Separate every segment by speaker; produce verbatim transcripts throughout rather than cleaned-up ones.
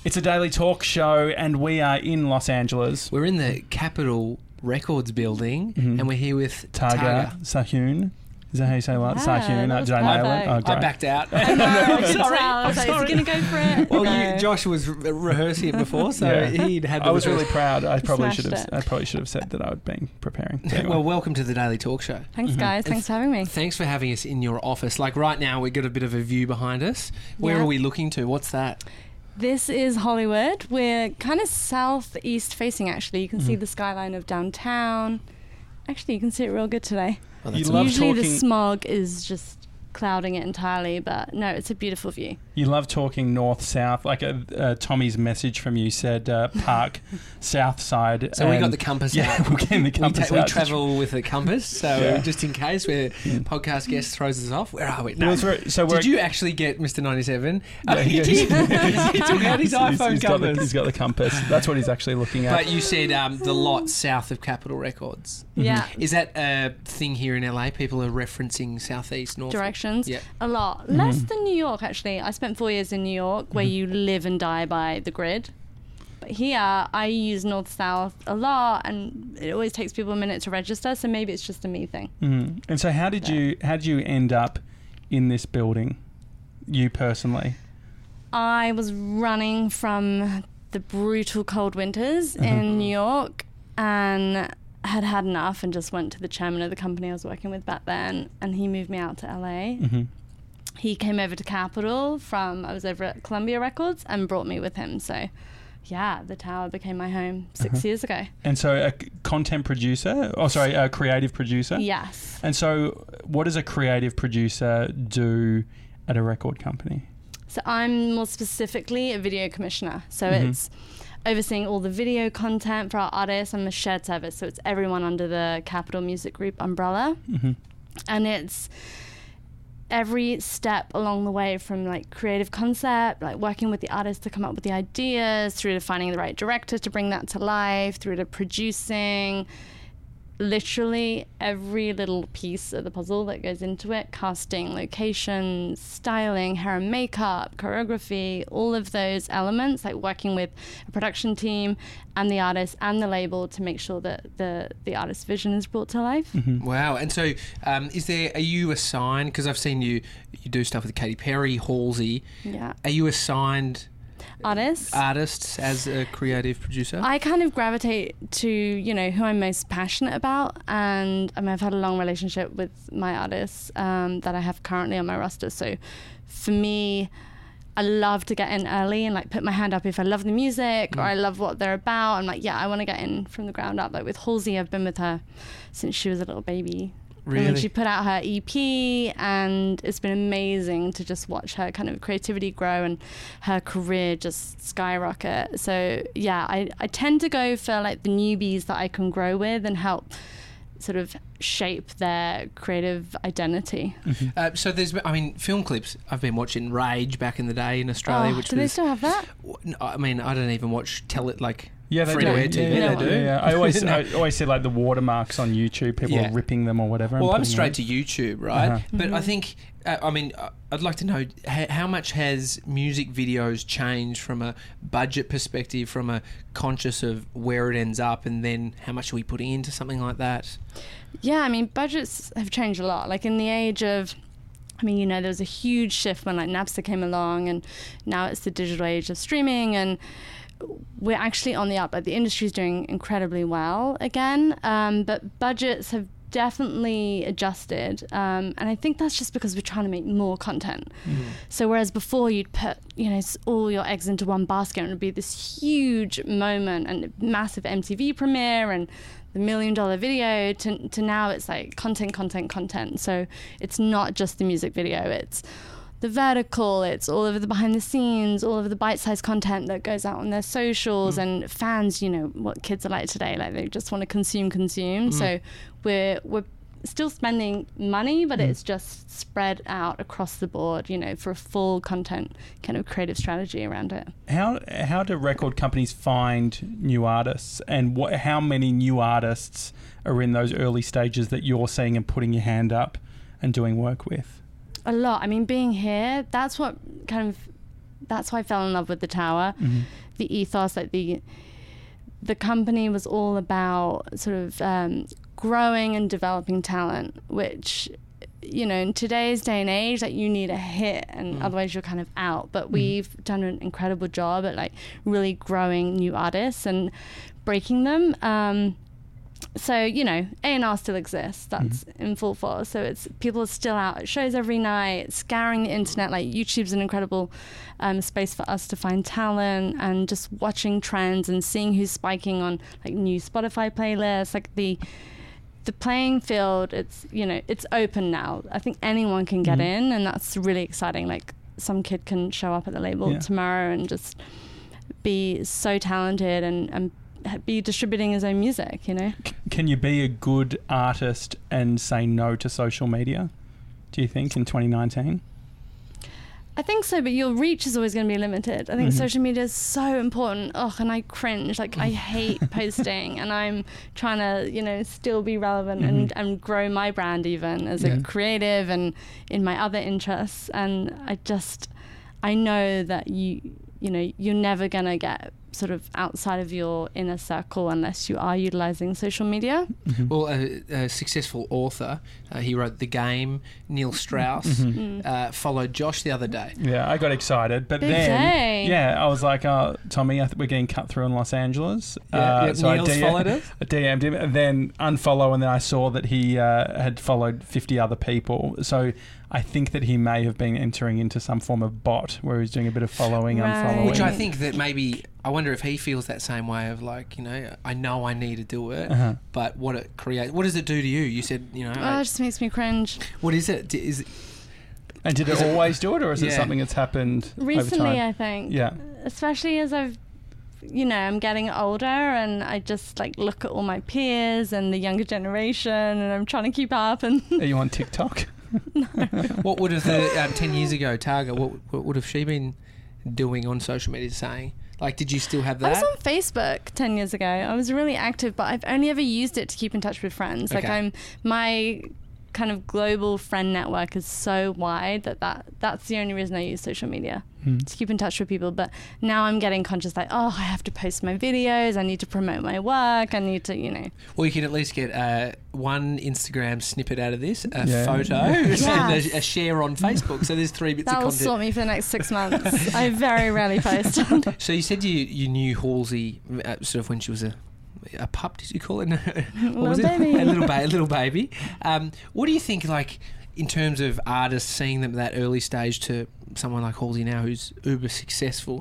Speaker 1: It's a daily talk show, and we are in Los Angeles.
Speaker 2: We're in the Capitol Records building,
Speaker 1: Mhm.
Speaker 2: and we're here with
Speaker 1: Targa
Speaker 2: Targa.
Speaker 1: Sahun. Is that how you say that?
Speaker 3: Yeah,
Speaker 1: Sahun.
Speaker 3: that
Speaker 1: Uh,
Speaker 3: was
Speaker 1: Did I nail it?
Speaker 3: perfect.
Speaker 1: Oh,
Speaker 2: I
Speaker 1: great.
Speaker 2: backed out.
Speaker 3: I know, I
Speaker 2: I'm
Speaker 3: could
Speaker 2: sorry.
Speaker 3: tell. I
Speaker 2: I'm
Speaker 3: was like,
Speaker 2: sorry.
Speaker 3: is he going to go for it?
Speaker 2: Well,
Speaker 3: No.
Speaker 2: you, Josh was re- rehearsing it before, so
Speaker 1: Yeah.
Speaker 2: he'd had.
Speaker 1: I was really proud. I probably
Speaker 3: smashed
Speaker 1: should have.
Speaker 3: it.
Speaker 1: I probably should have said that I would been preparing. But anyway.
Speaker 2: Well, welcome to the Daily Talk Show.
Speaker 3: Thanks,
Speaker 1: Mhm.
Speaker 3: guys. Thanks for having me.
Speaker 2: Thanks for having us in your office. Like right now, we got a bit of a view behind us. Where
Speaker 3: Yeah.
Speaker 2: are we looking to? What's that?
Speaker 3: This is Hollywood. We're kind of southeast facing, actually. You can see
Speaker 1: Mhm.
Speaker 3: the skyline of downtown. Actually, you can see it real good today.
Speaker 2: Oh,
Speaker 1: You
Speaker 2: that's
Speaker 1: love
Speaker 3: Usually the
Speaker 1: talking-
Speaker 3: smog is just clouding it entirely, but no, it's a beautiful view.
Speaker 1: You love talking north south. Like uh, uh, Tommy's message from you said, uh, park south side.
Speaker 2: So we got
Speaker 1: and-
Speaker 2: the compass
Speaker 1: Yeah,
Speaker 2: out.
Speaker 1: we're getting the compass
Speaker 2: we, ta-
Speaker 1: out.
Speaker 2: we travel with a compass, so
Speaker 1: Yeah.
Speaker 2: just in case where
Speaker 1: Mm.
Speaker 2: podcast guest throws us off, where are we?
Speaker 1: It
Speaker 2: No.
Speaker 1: was very- so we're
Speaker 2: Did you actually get Mister ninety-seven?
Speaker 1: Yeah,
Speaker 2: Oh,
Speaker 1: he
Speaker 2: you
Speaker 1: goes-
Speaker 2: did. He took out his
Speaker 1: He's-
Speaker 2: iPhone
Speaker 1: he's got the-
Speaker 2: compass.
Speaker 1: He's got the compass. That's what he's actually looking at.
Speaker 2: But you said um, the lot south of Capitol Records.
Speaker 3: Yeah.
Speaker 2: Is that a thing here in L A? People are referencing southeast, north
Speaker 3: Directions.
Speaker 2: Yeah.
Speaker 3: A lot. Less
Speaker 1: Mhm.
Speaker 3: than New York, actually. I spent four years in New York where
Speaker 1: Mhm.
Speaker 3: you live and die by the grid. But here, I use north-south a lot, and it always takes people a minute to register, so maybe it's just a me thing.
Speaker 1: Mhm. And so, how did
Speaker 3: Yeah.
Speaker 1: you how did you end up in this building? You personally.
Speaker 3: I was running from the brutal cold winters
Speaker 1: Mhm.
Speaker 3: in New York and had had enough and just went to the chairman of the company I was working with back then, and he moved me out to L A.
Speaker 1: hmm
Speaker 3: He came over to Capitol from, I was over at Columbia Records, and brought me with him. So, yeah, the Tower became my home six
Speaker 1: Uh-huh.
Speaker 3: years ago.
Speaker 1: And so, a c- content producer. Oh, sorry, a creative producer.
Speaker 3: Yes.
Speaker 1: And so, what does a creative producer do at a record company?
Speaker 3: So I'm more specifically a video commissioner. So
Speaker 1: Mhm.
Speaker 3: it's overseeing all the video content for our artists. I'm a shared service, so it's everyone under the Capitol Music Group umbrella.
Speaker 1: hmm
Speaker 3: And it's every step along the way, from like creative concept, like working with the artist to come up with the ideas, through to finding the right director to bring that to life, through to producing. Literally every little piece of the puzzle that goes into it: casting, location, styling, hair and makeup, choreography, all of those elements, like working with a production team and the artist and the label to make sure that the the artist's vision is brought to life.
Speaker 1: hmm
Speaker 2: Wow. And so, um, is there? Are you assigned? Because I've seen you. You do stuff with Katy Perry, Halsey.
Speaker 3: Yeah.
Speaker 2: Are you assigned
Speaker 3: Artists.
Speaker 2: artists as a creative producer?
Speaker 3: I kind of gravitate to, you know, who I'm most passionate about, and I mean, I've had a long relationship with my artists um, that I have currently on my roster. So for me, I love to get in early and like put my hand up if I love the music or
Speaker 2: Mm.
Speaker 3: I love what they're about. I'm like, yeah, I want to get in from the ground up. Like with Halsey, I've been with her since she was a little baby. And then
Speaker 2: Really?
Speaker 3: she put out her E P, and it's been amazing to just watch her kind of creativity grow and her career just skyrocket. So yeah, I, I tend to go for like the newbies that I can grow with and help sort of shape their creative identity.
Speaker 1: hmm
Speaker 2: Uh, so there's, I mean, film clips. I've been watching Rage back in the day in Australia,
Speaker 3: Oh,
Speaker 2: which
Speaker 3: do they
Speaker 2: was.
Speaker 3: still have that?
Speaker 2: No, I mean, I don't even watch tell it like.
Speaker 1: Yeah, they
Speaker 2: Free
Speaker 1: do.
Speaker 2: to air
Speaker 1: Yeah,
Speaker 2: T V,
Speaker 1: yeah,
Speaker 3: they
Speaker 1: they
Speaker 2: do.
Speaker 1: do. Yeah. I always,
Speaker 2: No.
Speaker 1: I always see like the watermarks on YouTube. People
Speaker 2: Yeah.
Speaker 1: are ripping them or whatever. and
Speaker 2: Well, I'm
Speaker 1: putting
Speaker 2: straight
Speaker 1: them-
Speaker 2: to YouTube, right?
Speaker 1: Uh-huh.
Speaker 2: But I
Speaker 3: Mhm.
Speaker 2: think, uh, I mean, uh, I'd like to know ha- how much has music videos changed from a budget perspective, from a conscious of where it ends up, and then how much are we putting into something like that?
Speaker 3: Yeah, I mean, budgets have changed a lot. Like in the age of, I mean, you know, there was a huge shift when like Napster came along, and now it's the digital age of streaming, and we're actually on the up. Like the industry's doing incredibly well again, um, but budgets have definitely adjusted, um, and I think that's just because we're trying to make more content. So whereas before you'd put, you know, s- all your eggs into one basket, and it would be this huge moment and massive M T V premiere and the million dollar video, to, to now it's like content, content, content. So it's not just the music video, it's the vertical, it's all over the behind the scenes, all over the bite-sized content that goes out on their socials,
Speaker 2: Mm.
Speaker 3: and fans, you know, what kids are like today, like they just want to consume, consume.
Speaker 2: Mm.
Speaker 3: So we're, we're still spending money, but
Speaker 1: Mm.
Speaker 3: it's just spread out across the board, you know, for a full content kind of creative strategy around it.
Speaker 1: How how do record companies find new artists, and what how many new artists are in those early stages that you're seeing and putting your hand up and doing work with?
Speaker 3: A lot. I mean, being here, that's what kind of that's why I fell in love with the Tower.
Speaker 1: Mm-hmm.
Speaker 3: The ethos, like the the company was all about sort of um, growing and developing talent, which, you know, in today's day and age, like you need a hit and mm. otherwise you're kind of out. But mm. we've done an incredible job at like really growing new artists and breaking them. Um, so, you know, A and R still exists. That's mm. in full force. So it's people are still out at shows every night, scouring the internet. Like YouTube's an incredible um, space for us to find talent and just watching trends and seeing who's spiking on like new Spotify playlists. Like the the playing field, it's, you know, it's open now. I think anyone can get mm. in, and that's really exciting. Like some kid can show up at the label yeah. tomorrow and just be so talented and, and be distributing his own music, you know.
Speaker 1: Can you be a good artist and say no to social media, do you think, in twenty nineteen?
Speaker 3: I think so, but your reach is always going to be limited. I think
Speaker 1: Mm-hmm.
Speaker 3: social media is so important. Oh, and I cringe. Like, I hate posting, and I'm trying to, you know, still be relevant
Speaker 1: Mm-hmm.
Speaker 3: and, and grow my brand even as
Speaker 1: Yeah.
Speaker 3: a creative and in my other interests. And I just, I know that you, you know, you're never going to get sort of outside of your inner circle unless you are utilizing social media.
Speaker 1: Mm-hmm.
Speaker 2: Well, a, a successful author, uh, he wrote The Game, Neil Strauss,
Speaker 1: Mm-hmm.
Speaker 3: Mm.
Speaker 2: uh, followed Josh the other day.
Speaker 1: Yeah, I got excited, but
Speaker 3: Big
Speaker 1: then
Speaker 3: day.
Speaker 1: yeah, I was like, "Oh, Tommy, I th- we're getting cut through in Los Angeles."
Speaker 2: Yeah,
Speaker 1: uh,
Speaker 2: yeah,
Speaker 1: so
Speaker 2: Neil's
Speaker 1: I D-
Speaker 2: followed us.
Speaker 1: I D M'd him, and then unfollow, and then I saw that he uh, had followed fifty other people. So I think that he may have been entering into some form of bot where he's doing a bit of following,
Speaker 3: Right.
Speaker 1: unfollowing.
Speaker 2: Which I think that maybe, I wonder if he feels that same way of like, you know, I know I need to do it,
Speaker 1: Uh-huh.
Speaker 2: but what it creates, what does it do to you? You said, you know,
Speaker 3: Oh,
Speaker 2: I-
Speaker 3: it just makes me cringe.
Speaker 2: what is it? D- Is it
Speaker 1: And did
Speaker 2: Is
Speaker 1: it
Speaker 2: it-
Speaker 1: always do it, or is it
Speaker 2: Yeah.
Speaker 1: something that's happened over
Speaker 3: Recently,
Speaker 1: time?
Speaker 3: I think.
Speaker 1: Yeah.
Speaker 3: Especially as I've, you know, I'm getting older and I just like look at all my peers and the younger generation and I'm trying to keep up and
Speaker 1: Are you on TikTok?
Speaker 2: what would have the um, ten years ago Targa? What, what would have she been doing on social media? Saying like, did you still have
Speaker 3: I was
Speaker 2: that?
Speaker 3: on Facebook ten years ago. I was really active, but I've only ever used it to keep in touch with friends. Like
Speaker 2: Okay.
Speaker 3: I'm, my kind of global friend network is so wide that, that that's the only reason I use social media,
Speaker 1: Hmm.
Speaker 3: to keep in touch with people. But now I'm getting conscious like, oh, I have to post my videos. I need to promote my work. I need to, you know.
Speaker 2: Well, you can at least get uh, one Instagram snippet out of this, a
Speaker 1: Yeah.
Speaker 2: photo,
Speaker 3: Yes.
Speaker 2: and a, a share on Facebook. So there's three bits
Speaker 3: That
Speaker 2: of
Speaker 3: will
Speaker 2: content.
Speaker 3: sort me for the next six months. I very rarely post.
Speaker 2: So you said you, you knew Halsey uh, sort of when she was a a pup, did you call it? No. What was
Speaker 3: Little
Speaker 2: it?
Speaker 3: baby.
Speaker 2: A little, ba- a little baby. Um, what do you think, like, in terms of artists, seeing them at that early stage to someone like Halsey now who's uber successful,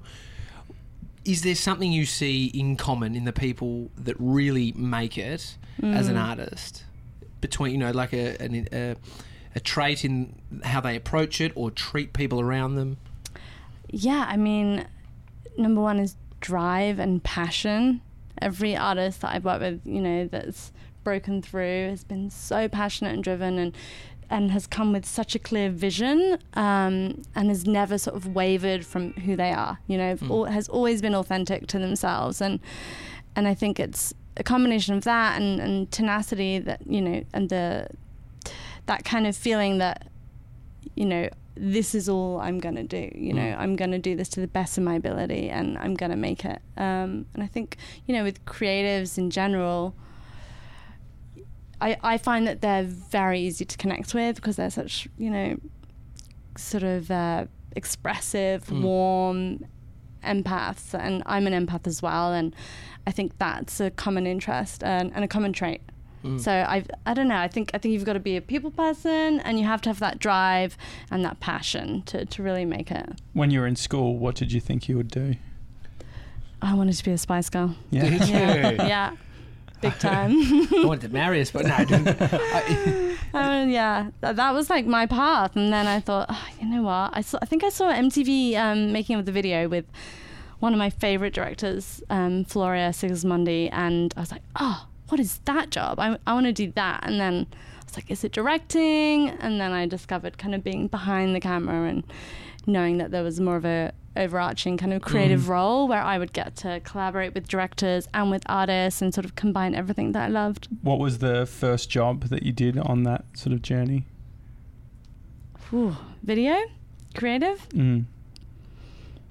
Speaker 2: is there something you see in common in the people that really make it as an
Speaker 3: Mm.
Speaker 2: artist? Between, you know, like a, an, a, a trait in how they approach it or treat people around them?
Speaker 3: Yeah, I mean, number one is drive and passion. Every artist that I've worked with, you know, that's broken through has been so passionate and driven and and has come with such a clear vision um, and has never sort of wavered from who they are, you know,
Speaker 2: Mm.
Speaker 3: al- has always been authentic to themselves. And and I think it's a combination of that and, and tenacity that, you know, and the that kind of feeling that, you know, this is all I'm going to do, you know,
Speaker 2: Mm.
Speaker 3: I'm going to do this to the best of my ability and I'm going to make it. Um, and I think, you know, with creatives in general, I, I find that they're very easy to connect with because they're such, you know, sort of uh, expressive,
Speaker 2: Mm.
Speaker 3: warm empaths. And I'm an empath as well. And I think that's a common interest and, and a common trait.
Speaker 2: Mm.
Speaker 3: So I I don't know. I think I think you've got to be a people person, and you have to have that drive and that passion to, to really make it.
Speaker 1: When you were in school, what did you think you would do?
Speaker 3: I wanted to be a Spice Girl.
Speaker 1: Yeah.
Speaker 2: Did you?
Speaker 3: Yeah, yeah, big time.
Speaker 2: I wanted to marry us, but no, I didn't. I,
Speaker 3: I mean, yeah, that, that was like my path. And then I thought, oh, you know what? I saw. I think I saw M T V um, making of the video with one of my favorite directors, um, Floria Sigismondi, and I was like, oh, what is that job? I, I want to do that. And then I was like, is it directing? And then I discovered kind of being behind the camera and knowing that there was more of a overarching kind of creative
Speaker 2: Mm.
Speaker 3: role where I would get to collaborate with directors and with artists and sort of combine everything that I loved.
Speaker 1: What was the first job that you did on that sort of journey?
Speaker 3: Ooh, video? Creative?
Speaker 1: Mm.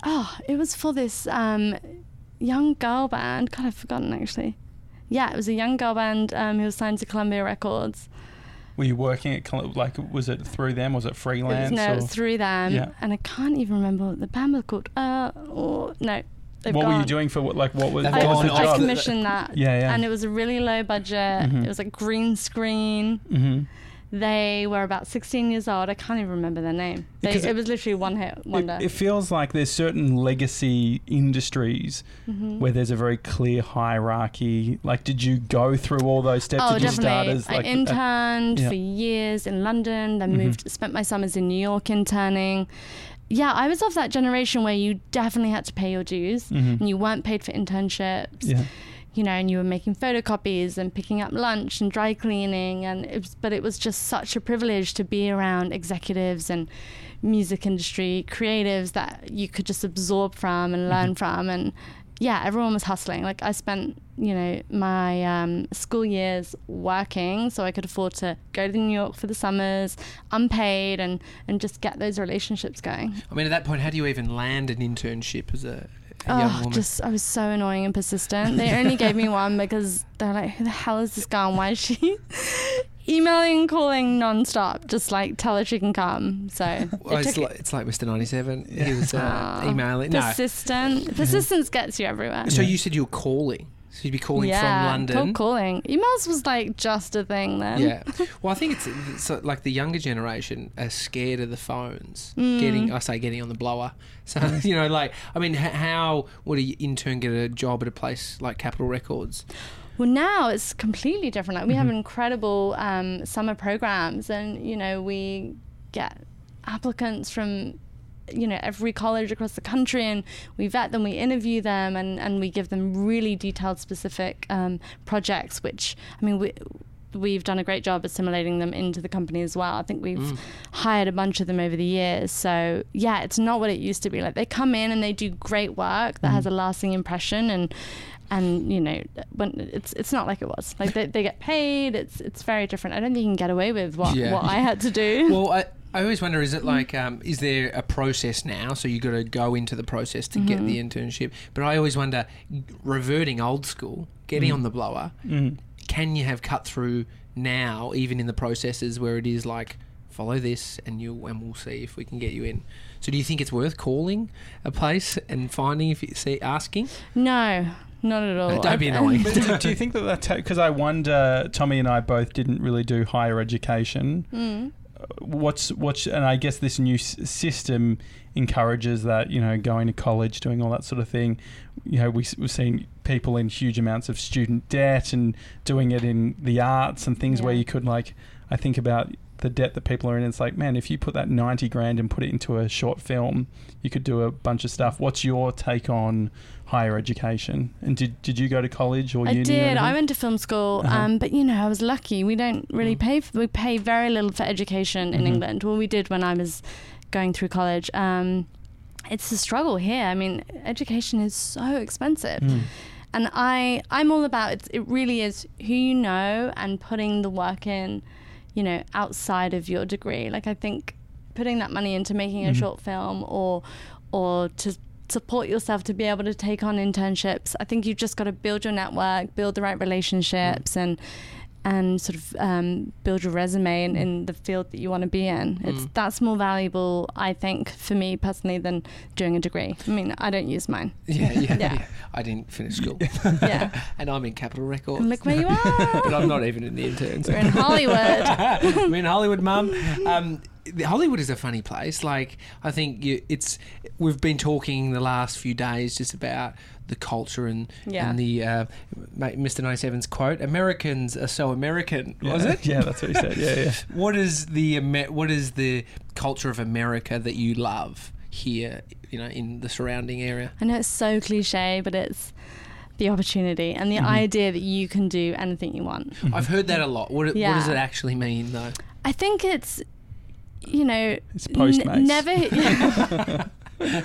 Speaker 3: oh, it was for this um, young girl band. God, I've forgotten actually. Yeah, it was a young girl band um, who was signed to Columbia Records.
Speaker 1: Were you working at, Col- like, was it through them? Was it freelance?
Speaker 3: It was, no,
Speaker 1: or?
Speaker 3: it was through them.
Speaker 1: Yeah.
Speaker 3: And I can't even remember what the band was called. Uh, oh, no.
Speaker 1: What
Speaker 3: gone.
Speaker 1: were you doing for, what, like, what was,
Speaker 2: They've
Speaker 1: what
Speaker 3: I,
Speaker 1: was the
Speaker 2: gone
Speaker 3: I
Speaker 1: job?
Speaker 3: commissioned that.
Speaker 1: Yeah, yeah.
Speaker 3: And it was a really low budget.
Speaker 1: Mhm.
Speaker 3: It was like green screen.
Speaker 1: Mm-hmm.
Speaker 3: They were about sixteen years old. I can't even remember their name. They,
Speaker 1: Because
Speaker 3: it,
Speaker 1: it-
Speaker 3: was literally one hit wonder.
Speaker 1: It, it feels like there's certain legacy industries
Speaker 3: Mhm.
Speaker 1: where there's a very clear hierarchy. Like, did you go through all those steps?
Speaker 3: Oh,
Speaker 1: did you start
Speaker 3: definitely.
Speaker 1: as like
Speaker 3: I
Speaker 1: a-
Speaker 3: interned
Speaker 1: yeah.
Speaker 3: for years in London, then
Speaker 1: Mhm.
Speaker 3: moved, spent my summers in New York interning. Yeah, I was of that generation where you definitely had to pay your dues
Speaker 1: Mhm.
Speaker 3: and you weren't paid for internships.
Speaker 1: Yeah.
Speaker 3: You know, and you were making photocopies and picking up lunch and dry cleaning, and it was, but it was just such a privilege to be around executives and music industry creatives that you could just absorb from and learn
Speaker 1: Mhm.
Speaker 3: from. And yeah, everyone was hustling. Like I spent, you know, my um, school years working so I could afford to go to New York for the summers, unpaid, and and just get those relationships going.
Speaker 2: I mean, at that point, how do you even land an internship as a, a young
Speaker 3: Oh,
Speaker 2: woman?
Speaker 3: just I was so annoying and persistent. They only gave me one because they're like, who the hell is this girl? And why is she emailing and calling nonstop? Just like tell her she can come. So it
Speaker 2: Well, it's,
Speaker 3: took
Speaker 2: like, it's like Mister ninety-seven. He was uh,
Speaker 3: Ah,
Speaker 2: emailing. No.
Speaker 3: persistent. Persistence gets you everywhere.
Speaker 2: So you said you were calling. So you'd be calling
Speaker 3: yeah,
Speaker 2: from London.
Speaker 3: cold calling. Emails was like just a thing then.
Speaker 2: Yeah. Well, I think it's, it's uh, like the younger generation are scared of the phones.
Speaker 3: Mm.
Speaker 2: Getting, I say, getting on the blower. So you know, like, I mean, h- how would an intern get a job at a place like Capitol Records?
Speaker 3: Well, now it's completely different. Like we
Speaker 2: Mm-hmm.
Speaker 3: have incredible um, summer programs, and you know we get applicants from you know every college across the country, and we vet them, we interview them, and, and we give them really detailed, specific um, projects. Which I mean, we we've done a great job assimilating them into the company as well. I think we've
Speaker 2: Mm.
Speaker 3: hired a bunch of them over the years. So yeah, it's not what it used to be. Like they come in and they do great work that
Speaker 1: Mhm.
Speaker 3: has a lasting impression, and and you know when it's it's not like it was. Like they, they get paid. It's it's very different. I don't think you can get away with what
Speaker 2: Yeah.
Speaker 3: what I had to do.
Speaker 2: Well, I, I always wonder, is it like, um, is there a process now? So you got to go into the process to get
Speaker 3: Mhm.
Speaker 2: the internship. But I always wonder, reverting old school, getting
Speaker 1: Mm.
Speaker 2: on the blower,
Speaker 1: Mm.
Speaker 2: can you have cut through now, even in the processes where it is like, follow this and you and we'll see if we can get you in. So do you think it's worth calling a place and finding, if you see, asking?
Speaker 3: No, not at all.
Speaker 2: Don't be
Speaker 3: I-
Speaker 2: annoying.
Speaker 1: But do, do you think that that because I wonder, Tommy and I both didn't really do higher education.
Speaker 3: Mm.
Speaker 1: What's what's and I guess this new s- system encourages that, you know, going to college, doing all that sort of thing. You know, we, s- we've seen people in huge amounts of student debt and doing it in the arts and things where
Speaker 3: Yeah.
Speaker 1: you could, like, I think about the debt that people are in. It's like, man, if you put that ninety grand and put it into a short film, you could do a bunch of stuff. What's your take on higher education? And did did you go to college or
Speaker 3: I
Speaker 1: uni? or
Speaker 3: did.
Speaker 1: anything?
Speaker 3: I went to film school,
Speaker 1: Uh-huh.
Speaker 3: um, but you know, I was lucky. We don't really
Speaker 2: Mm.
Speaker 3: pay. For, we pay very little for education in
Speaker 1: Mhm.
Speaker 3: England. Well, we did when I was going through college. Um, it's a struggle here. I mean, education is so expensive,
Speaker 1: Mm.
Speaker 3: and I I'm all about it. It really is who you know and putting the work in, you know, outside of your degree. Like I think putting that money into making a
Speaker 1: Mhm.
Speaker 3: short film or or to support yourself to be able to take on internships. I think you've just got to build your network, build the right relationships, and and sort of um, build your resume in, in the field that you want to be in. It's
Speaker 2: Mm.
Speaker 3: that's more valuable, I think, for me personally, than doing a degree. I mean, I don't use mine.
Speaker 2: Yeah, yeah,
Speaker 3: Yeah.
Speaker 2: yeah. I didn't finish school.
Speaker 3: Yeah.
Speaker 2: And I'm in Capitol Records.
Speaker 3: And look where you are.
Speaker 2: But I'm not even in the interns.
Speaker 3: We're in Hollywood.
Speaker 2: I'm in Hollywood, Mum. Um, the- Hollywood is a funny place. Like, I think you, it's. We've been talking the last few days just about the culture and
Speaker 3: Yeah.
Speaker 2: and the uh, ma- Mister ninety-seven's quote: "Americans are so American."
Speaker 1: Yeah.
Speaker 2: Was it?
Speaker 1: Yeah, that's what he said. Yeah, yeah.
Speaker 2: What is the Amer- what is the culture of America that you love here? You know, in the surrounding area.
Speaker 3: I know it's so cliche, but it's the opportunity and the
Speaker 1: Mhm.
Speaker 3: idea that you can do anything you want.
Speaker 2: I've heard that a lot. What, what
Speaker 3: Yeah.
Speaker 2: does it actually mean, though?
Speaker 3: I think it's, you know,
Speaker 1: It's Postmates.
Speaker 3: n- never.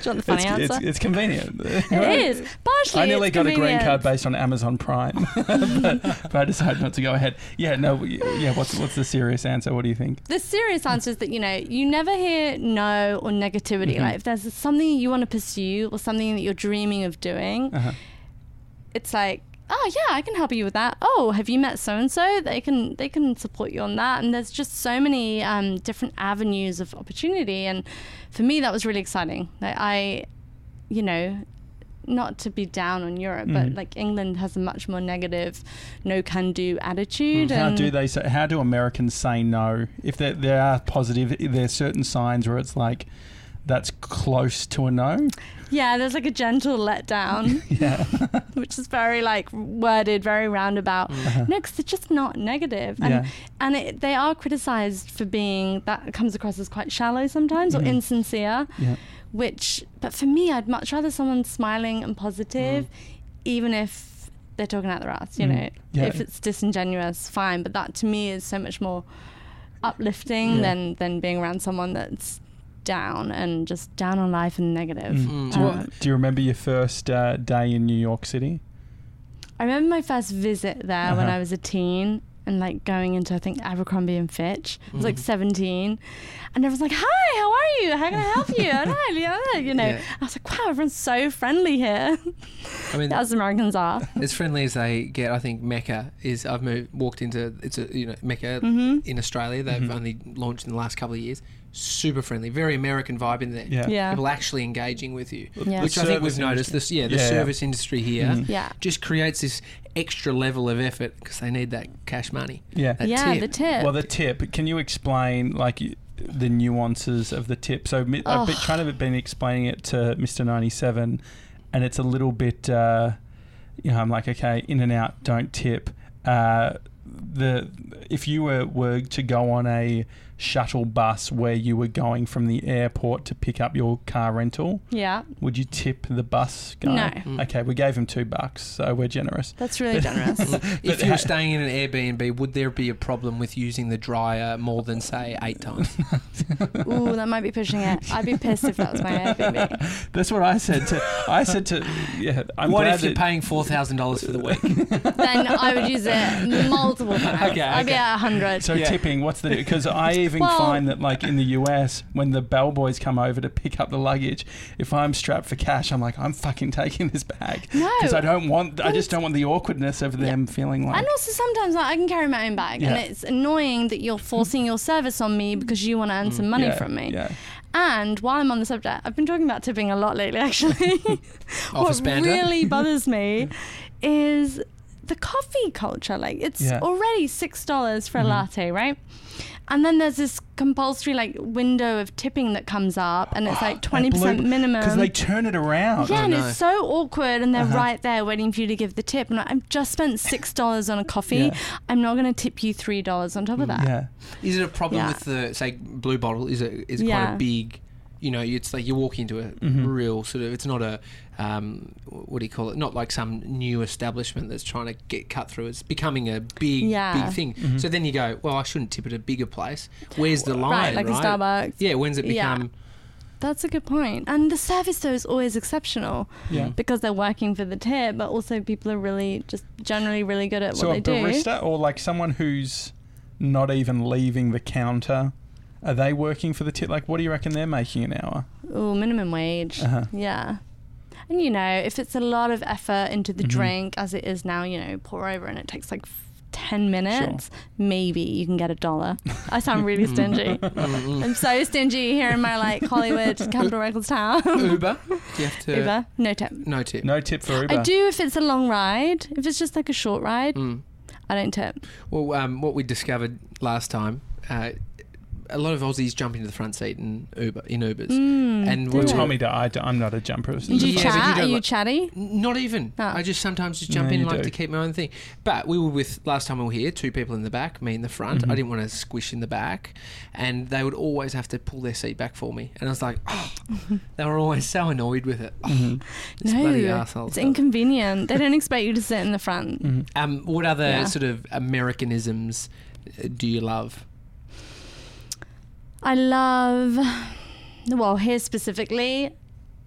Speaker 3: you want the funny
Speaker 1: it's,
Speaker 3: answer?
Speaker 1: It's, it's convenient.
Speaker 3: It is. Partially,
Speaker 1: I nearly
Speaker 3: it's
Speaker 1: got a green
Speaker 3: convenient.
Speaker 1: card based on Amazon Prime, but, but I decided not to go ahead. Yeah, no, yeah. What's what's the serious answer? What do you think?
Speaker 3: The serious answer is that, you know, you never hear no or negativity.
Speaker 1: Mhm.
Speaker 3: Like if there's something you want to pursue or something that you're dreaming of doing,
Speaker 1: Uh-huh.
Speaker 3: it's like, oh yeah, I can help you with that. Oh, have you met so and so? They can they can support you on that. And there's just so many um, different avenues of opportunity. And for me, that was really exciting. Like I, you know, not to be down on Europe,
Speaker 1: Mm.
Speaker 3: but like England has a much more negative, no can do attitude.
Speaker 1: How
Speaker 3: and
Speaker 1: do they say? How do Americans say no? If there there are positive, there are certain signs where it's like that's close to a no.
Speaker 3: Yeah, there's like a gentle letdown.
Speaker 1: Yeah.
Speaker 3: Which is very like worded, very roundabout.
Speaker 1: Uh-huh.
Speaker 3: No, because they're just not negative. And,
Speaker 1: Yeah.
Speaker 3: and it, they are criticized for being, that comes across as quite shallow sometimes
Speaker 1: Mhm.
Speaker 3: or insincere,
Speaker 1: Yeah.
Speaker 3: which, but for me, I'd much rather someone smiling and positive, even if they're talking out their ass, you
Speaker 1: Mm.
Speaker 3: know.
Speaker 1: Yeah.
Speaker 3: If it's disingenuous, fine. But that to me is so much more uplifting
Speaker 1: Yeah.
Speaker 3: than, than being around someone that's down and just down on life and negative.
Speaker 1: Mm.
Speaker 2: Mm.
Speaker 1: Do, you,
Speaker 3: Um,
Speaker 1: do you remember your first uh, day in New York City?
Speaker 3: I remember my first visit there when
Speaker 1: Uh-huh.
Speaker 3: I was a teen and like going into, I think, Abercrombie and Fitch. I was like
Speaker 2: Mhm.
Speaker 3: seventeen and everyone's like, hi, how are you? How can I help you? And I, yeah, you know,
Speaker 2: Yeah.
Speaker 3: I was like, wow, everyone's so friendly here.
Speaker 2: I mean,
Speaker 3: As Americans are.
Speaker 2: as friendly as they get, I think Mecca is. I've moved, walked into it's a you know Mecca
Speaker 3: Mhm.
Speaker 2: in Australia. They've
Speaker 1: Mhm.
Speaker 2: only launched in the last couple of years. Super friendly, very American vibe in there.
Speaker 1: Yeah.
Speaker 3: Yeah.
Speaker 2: People actually engaging with you,
Speaker 3: Yeah.
Speaker 2: which I think we've
Speaker 1: Service
Speaker 2: noticed.
Speaker 1: industry.
Speaker 2: This, yeah, the
Speaker 1: Yeah, yeah.
Speaker 2: service industry here
Speaker 1: Mhm.
Speaker 3: Yeah.
Speaker 2: just creates this extra level of effort because they need that cash money.
Speaker 1: Yeah.
Speaker 2: That
Speaker 3: yeah,
Speaker 2: tip.
Speaker 3: the tip.
Speaker 1: Well, the tip. Can you explain like y- the nuances of the tip? So mi- I've been,
Speaker 3: Oh.
Speaker 1: kind of been explaining it to Mister ninety-seven, and it's a little bit. Uh, you know, I'm like, okay, in and out, don't tip. Uh, the if you were were to go on a shuttle bus where you were going from the airport to pick up your car rental,
Speaker 3: yeah,
Speaker 1: would you tip the bus guy?
Speaker 3: No.
Speaker 2: Mm.
Speaker 1: Okay, we gave him two bucks, so we're generous.
Speaker 3: that's really generous.
Speaker 2: If
Speaker 1: But
Speaker 2: you
Speaker 1: ha-
Speaker 2: were staying in an Airbnb, would there be a problem with using the dryer more than say eight times?
Speaker 3: Ooh, that might be pushing it. I'd be pissed if that was my Airbnb.
Speaker 1: That's what I said to. I said to. Yeah, I'm
Speaker 2: what
Speaker 1: glad
Speaker 2: if you're
Speaker 1: that-
Speaker 2: paying four thousand dollars for the week?
Speaker 3: Then I would use it multiple times.
Speaker 2: Okay,
Speaker 3: I'd be
Speaker 2: okay.
Speaker 3: at a hundred.
Speaker 1: So
Speaker 2: Yeah.
Speaker 1: tipping, what's the? Because I even
Speaker 3: Well-
Speaker 1: find that like in the U S, when the bellboys come over to pick up the luggage, if I'm strapped for cash, I'm like, I'm fucking taking this bag
Speaker 3: No.
Speaker 1: because I don't want. I just don't want the awkwardness of them feeling like.
Speaker 3: And also sometimes like, I can carry my own bag,
Speaker 1: Yeah.
Speaker 3: and it's annoying that you're forcing your service on me because you want to earn some money
Speaker 1: yeah,
Speaker 3: from me.
Speaker 1: Yeah.
Speaker 3: And while I'm on the subject, I've been talking about tipping a lot lately, actually.
Speaker 2: Office
Speaker 3: what
Speaker 2: banter.
Speaker 3: really bothers me is the coffee culture. Like, it's
Speaker 1: Yeah.
Speaker 3: already six dollars for a
Speaker 1: Mhm.
Speaker 3: latte, right? And then there's this compulsory like window of tipping that comes up, and it's like twenty percent minimum.
Speaker 1: Because they turn it around.
Speaker 3: Yeah,
Speaker 2: Oh,
Speaker 3: and
Speaker 2: no.
Speaker 3: it's so awkward, and they're
Speaker 1: Uh-huh.
Speaker 3: right there waiting for you to give the tip. And I've just spent six dollars on a coffee.
Speaker 1: Yeah.
Speaker 3: I'm not going to tip you three dollars on top of that.
Speaker 1: Yeah.
Speaker 2: Is it a problem
Speaker 3: Yeah.
Speaker 2: with the say blue bottle? Is it is quite
Speaker 3: Yeah.
Speaker 2: a big? You know, it's like you walk into a
Speaker 1: Mhm.
Speaker 2: real sort of. It's not a um, what do you call it? Not like some new establishment that's trying to get cut through. It's becoming a big,
Speaker 3: Yeah.
Speaker 2: big thing.
Speaker 1: Mhm.
Speaker 2: So then you go, well, I shouldn't tip at a bigger place. Where's the line?
Speaker 3: Right, like a Starbucks.
Speaker 2: Yeah, when's it
Speaker 3: Yeah.
Speaker 2: become?
Speaker 3: That's a good point. And the service though is always exceptional
Speaker 1: Yeah.
Speaker 3: because they're working for the tip, but also people are really just generally really good at
Speaker 1: So
Speaker 3: what
Speaker 1: a
Speaker 3: they do.
Speaker 1: barista or like someone who's not even leaving the counter, are they working for the tip? Like, what do you reckon they're making an hour?
Speaker 3: Oh, minimum wage.
Speaker 1: Uh-huh.
Speaker 3: Yeah. And you know, if it's a lot of effort into the
Speaker 1: Mhm.
Speaker 3: drink as it is now, you know, pour over and it takes like f- ten minutes, maybe you can get a dollar. I sound really stingy.
Speaker 2: Mm-mm.
Speaker 3: I'm so stingy here in my like Hollywood Capital Records town.
Speaker 2: Uber? Do you have to?
Speaker 3: Uber, no tip.
Speaker 2: No tip.
Speaker 1: No tip for Uber.
Speaker 3: I do if it's a long ride. If it's just like a short ride,
Speaker 2: Mm.
Speaker 3: I don't tip.
Speaker 2: Well, um, what we discovered last time, uh, a lot of Aussies jump into the front seat in Uber in Ubers,
Speaker 3: Mm,
Speaker 2: and
Speaker 3: do
Speaker 2: we
Speaker 1: You
Speaker 3: it.
Speaker 1: told me that I, am not a jumper.
Speaker 3: Do you
Speaker 2: Yeah, but you
Speaker 3: chat?
Speaker 2: don't
Speaker 3: Are you
Speaker 2: like-
Speaker 3: chatty?
Speaker 2: Not even.
Speaker 3: Oh.
Speaker 2: I just sometimes just jump
Speaker 1: No,
Speaker 2: in
Speaker 1: you
Speaker 2: like
Speaker 1: do.
Speaker 2: to keep my own thing. But we were with last time we were here, two people in the back, me in the front.
Speaker 1: Mhm.
Speaker 2: I didn't want to squish in the back, and they would always have to pull their seat back for me. And I was like, oh, they were always so annoyed with it. Oh,
Speaker 1: Mhm.
Speaker 2: these
Speaker 3: No,
Speaker 2: bloody assholes.
Speaker 3: it's inconvenient. They don't expect you to sit in the front.
Speaker 1: Mhm.
Speaker 2: Um, what other
Speaker 3: Yeah.
Speaker 2: sort of Americanisms uh, do you love?
Speaker 3: I love, well, here specifically,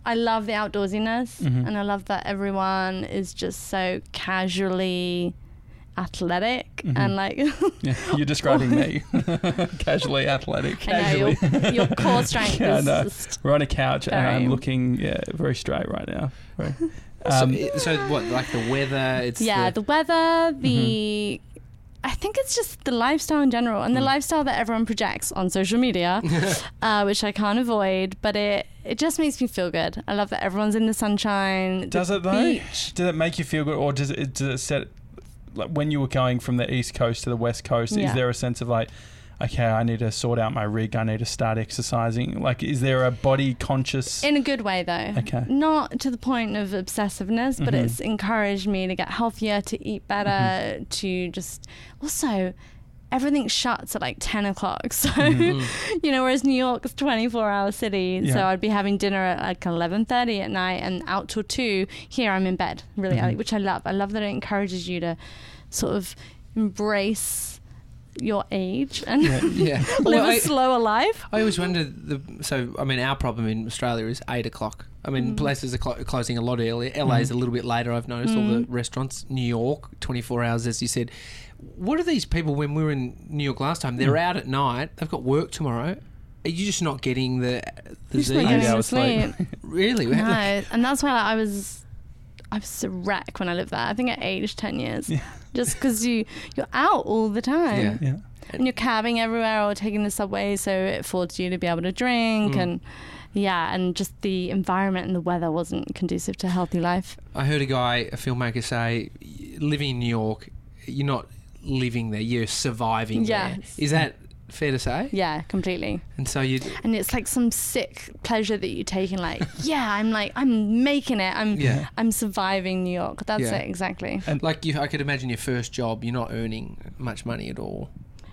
Speaker 3: I love the outdoorsiness,
Speaker 1: Mhm.
Speaker 3: and I love that everyone is just so casually athletic
Speaker 1: Mhm.
Speaker 3: and like
Speaker 1: Yeah, you're describing me. Casually athletic.
Speaker 3: I know
Speaker 1: Casually.
Speaker 3: your, your core strength
Speaker 1: Yeah, I
Speaker 3: is
Speaker 1: know.
Speaker 3: just
Speaker 1: We're on a couch and
Speaker 3: Very-
Speaker 1: I'm looking yeah, very straight right now. Very-
Speaker 2: So,
Speaker 1: Um,
Speaker 2: it- so what? Like the weather? It's
Speaker 3: yeah,
Speaker 2: the,
Speaker 3: the weather, the I think it's just the lifestyle in general and the
Speaker 2: Mm.
Speaker 3: lifestyle that everyone projects on social media, uh, which I can't avoid. But it it just makes me feel good. I love that everyone's in the sunshine.
Speaker 1: Does
Speaker 3: the
Speaker 1: it though?
Speaker 3: beach.
Speaker 1: Does it make you feel good, or does it, does it set like when you were going from the east coast to the west coast?
Speaker 3: Yeah.
Speaker 1: Is there a sense of like, okay, I need to sort out my rig. I need to start exercising. Like, is there a body conscious?
Speaker 3: In a good way, though.
Speaker 1: Okay.
Speaker 3: Not to the point of obsessiveness, but
Speaker 1: Mhm.
Speaker 3: it's encouraged me to get healthier, to eat better,
Speaker 1: Mm-hmm.
Speaker 3: to just also. Everything shuts at like ten o'clock. So,
Speaker 1: Mhm.
Speaker 3: you know, whereas New York is a twenty-four hour city. So
Speaker 1: Yeah.
Speaker 3: I'd be having dinner at like eleven thirty at night and out till two. Here I'm in bed really
Speaker 1: Mhm.
Speaker 3: early, which I love. I love that it encourages you to sort of embrace your age and
Speaker 1: Yeah.
Speaker 2: yeah.
Speaker 3: live
Speaker 2: Well,
Speaker 3: a
Speaker 2: I,
Speaker 3: slower life.
Speaker 2: I always wonder the. So I mean, our problem in Australia is eight o'clock. I mean,
Speaker 3: Mm.
Speaker 2: places are clo- closing a lot earlier. L A is
Speaker 1: Mhm.
Speaker 2: a little bit later. I've noticed all the
Speaker 3: Mm.
Speaker 2: restaurants. New York, twenty-four hours, as you said. What are these people when we were in New York last time? They're
Speaker 1: Mm.
Speaker 2: out at night. They've got work tomorrow. Are you just not getting the the
Speaker 3: You're just not
Speaker 2: Z's?
Speaker 3: getting
Speaker 1: Eight
Speaker 3: any
Speaker 1: hours sleep.
Speaker 3: sleep.
Speaker 2: Really?
Speaker 3: No,
Speaker 2: Like-
Speaker 3: and that's why like, I was I was a wreck when I lived there. I think I aged ten years.
Speaker 1: Yeah.
Speaker 3: Just because you, you're out all the time.
Speaker 2: Yeah.
Speaker 1: Yeah.
Speaker 3: And you're cabbing everywhere or taking the subway, so it forced you to be able to drink.
Speaker 2: Mm.
Speaker 3: And yeah, and just the environment and the weather wasn't conducive to a healthy life.
Speaker 2: I heard a guy, a filmmaker, say, living in New York, you're not living there, you're surviving there.
Speaker 3: Yes.
Speaker 2: Is that fair to say?
Speaker 3: Yeah, completely.
Speaker 2: And so you,
Speaker 3: And it's like some sick pleasure that you take in like, yeah, I'm like, I'm making it. I'm
Speaker 2: yeah.
Speaker 3: I'm surviving New York. That's
Speaker 2: Yeah.
Speaker 3: it, exactly.
Speaker 2: Like you, I could imagine your first job, you're not earning much money at all.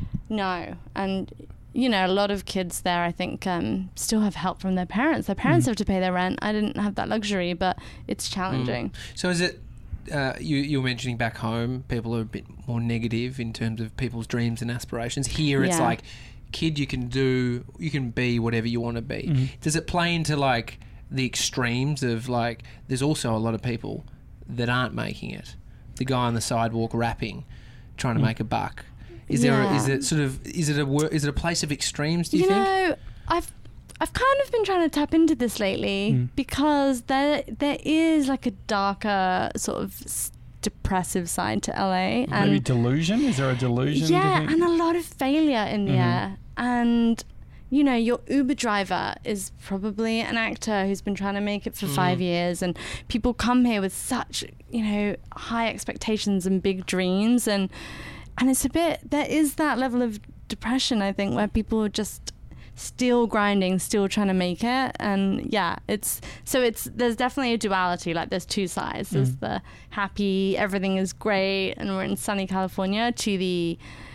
Speaker 3: No, and you know, a lot of kids there, I think, um, still have help from their parents. Their parents
Speaker 1: Mm.
Speaker 3: have to pay their rent. I didn't have that luxury, but it's challenging.
Speaker 2: So is it, uh, you, you were mentioning back home, people are a bit more negative in terms of people's dreams and aspirations. Here it's
Speaker 3: Yeah.
Speaker 2: like, kid, you can do, you can be whatever you want to be.
Speaker 1: Mhm.
Speaker 2: Does it play into like the extremes of like, there's also a lot of people that aren't making it. The guy on the sidewalk rapping, trying to
Speaker 1: Mm.
Speaker 2: make a buck. Is there? A,
Speaker 3: Yeah.
Speaker 2: is it sort of? Is it a? wor- Is it a place of extremes? Do you,
Speaker 3: You
Speaker 2: think?
Speaker 3: know, I've I've kind of been trying to tap into this lately
Speaker 1: Mm.
Speaker 3: because there there is like a darker sort of s- depressive side to L A, and
Speaker 1: Maybe delusion? Is there a delusion? do you
Speaker 3: yeah,
Speaker 1: think?
Speaker 3: and a lot of failure in the
Speaker 1: Mhm.
Speaker 3: air. And you know, your Uber driver is probably an actor who's been trying to make it for
Speaker 2: Mm.
Speaker 3: five years, and people come here with such, you know, high expectations and big dreams, and and it's a bit, there is that level of depression, I think, where people are just still grinding, still trying to make it. And yeah, it's, so it's, there's definitely a duality, like there's two sides. There's
Speaker 1: Mm.
Speaker 3: the happy, everything is great, and we're in sunny California, to the,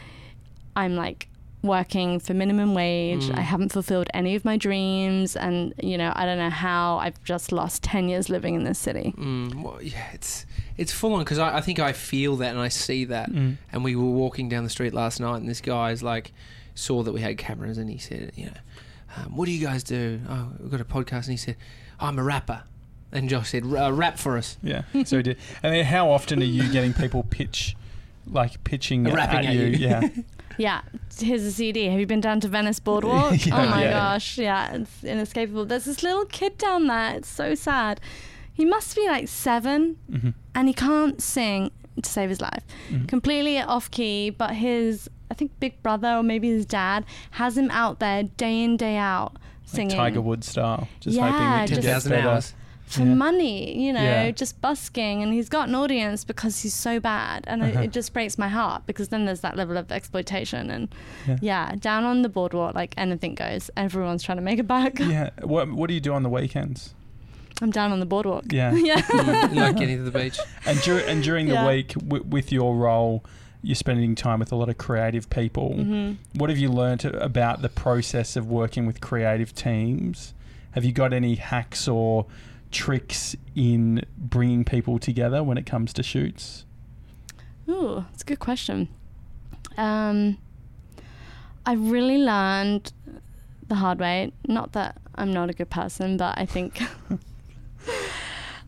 Speaker 3: I'm like working for minimum wage.
Speaker 2: Mm.
Speaker 3: I haven't fulfilled any of my dreams, and you know, I don't know how I've just lost ten years living in this city.
Speaker 2: Mm, well, yeah, it's it's full on because I, I think I feel that and I see that.
Speaker 1: Mm.
Speaker 2: And we were walking down the street last night, and this guy's like saw that we had cameras, and he said, you know, um, what do you guys do? Oh, we've got a podcast, and he said, I'm a rapper. And Josh said, uh, rap for us.
Speaker 1: Yeah, so we did. And then how often are you getting people pitch, like pitching
Speaker 2: Rapping
Speaker 1: at,
Speaker 2: at
Speaker 1: you?
Speaker 2: you.
Speaker 1: Yeah.
Speaker 3: Yeah, here's a C D. Have you been down to Venice Boardwalk?
Speaker 1: Yeah,
Speaker 3: oh my
Speaker 1: yeah.
Speaker 3: gosh, yeah, it's inescapable. There's this little kid down there. It's so sad. He must be like seven,
Speaker 1: Mm-hmm.
Speaker 3: and he can't sing to save his life.
Speaker 1: Mhm.
Speaker 3: Completely off key, but his, I think, big brother or maybe his dad has him out there day in, day out
Speaker 1: Like
Speaker 3: singing.
Speaker 1: Tiger Woods style. Just
Speaker 3: Yeah,
Speaker 1: hoping it
Speaker 3: just-
Speaker 1: gets
Speaker 2: ten thousand
Speaker 1: better.
Speaker 2: hours.
Speaker 3: for
Speaker 1: Yeah.
Speaker 3: money, you know,
Speaker 1: Yeah.
Speaker 3: just busking, and he's got an audience because he's so bad, and
Speaker 1: Uh-huh.
Speaker 3: it, it just breaks my heart because then there's that level of exploitation, and
Speaker 1: Yeah.
Speaker 3: yeah, down on the boardwalk, like anything goes. Everyone's trying to make it back.
Speaker 1: Yeah. What What do you do on the weekends?
Speaker 3: I'm down on the boardwalk.
Speaker 1: Yeah.
Speaker 3: Yeah.
Speaker 2: You like getting to the beach.
Speaker 1: And, dur- and during the
Speaker 3: Yeah.
Speaker 1: week, w- with your role, you're spending time with a lot of creative people.
Speaker 3: hmm
Speaker 1: What have you learnt about the process of working with creative teams? Have you got any hacks or tricks in bringing people together when it comes to shoots?
Speaker 3: Ooh, that's a good question. Um, I really learned the hard way. Not that I'm not a good person, but I think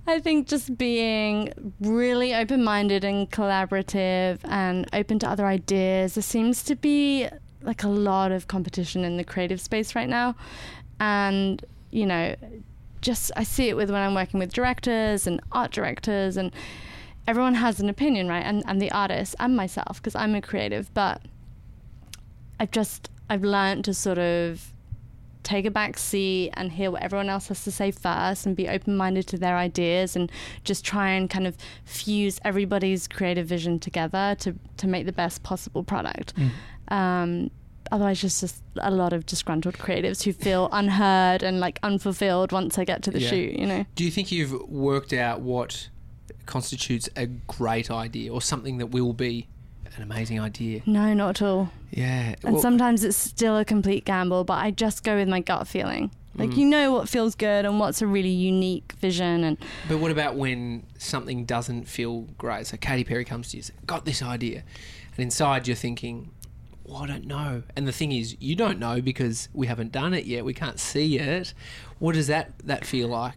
Speaker 3: I think just being really open-minded and collaborative and open to other ideas. There seems to be like a lot of competition in the creative space right now. And, you know, just I see it with when I'm working with directors and art directors, and everyone has an opinion, right? And, and the artist and myself, because I'm a creative. But I've just, I've learned to sort of take a back seat and hear what everyone else has to say first and be open-minded to their ideas, and just try and kind of fuse everybody's creative vision together to, to make the best possible product. Mm. Um, otherwise, just, just a lot of disgruntled creatives who feel unheard and like unfulfilled once I get to the
Speaker 2: yeah.
Speaker 3: shoot, you know.
Speaker 2: Do you think you've worked out what constitutes a great idea, or something that will be an amazing idea?
Speaker 3: No, not at all.
Speaker 2: Yeah.
Speaker 3: And
Speaker 2: well,
Speaker 3: sometimes it's still a complete gamble, but I just go with my gut feeling. Like,
Speaker 2: mm.
Speaker 3: you know what feels good and what's a really unique vision. And
Speaker 2: But what about when something doesn't feel great? So Katy Perry comes to you and says, got this idea. And inside you're thinking, well, I don't know. And the thing is, you don't know because we haven't done it yet. We can't see it. What does that, that feel like?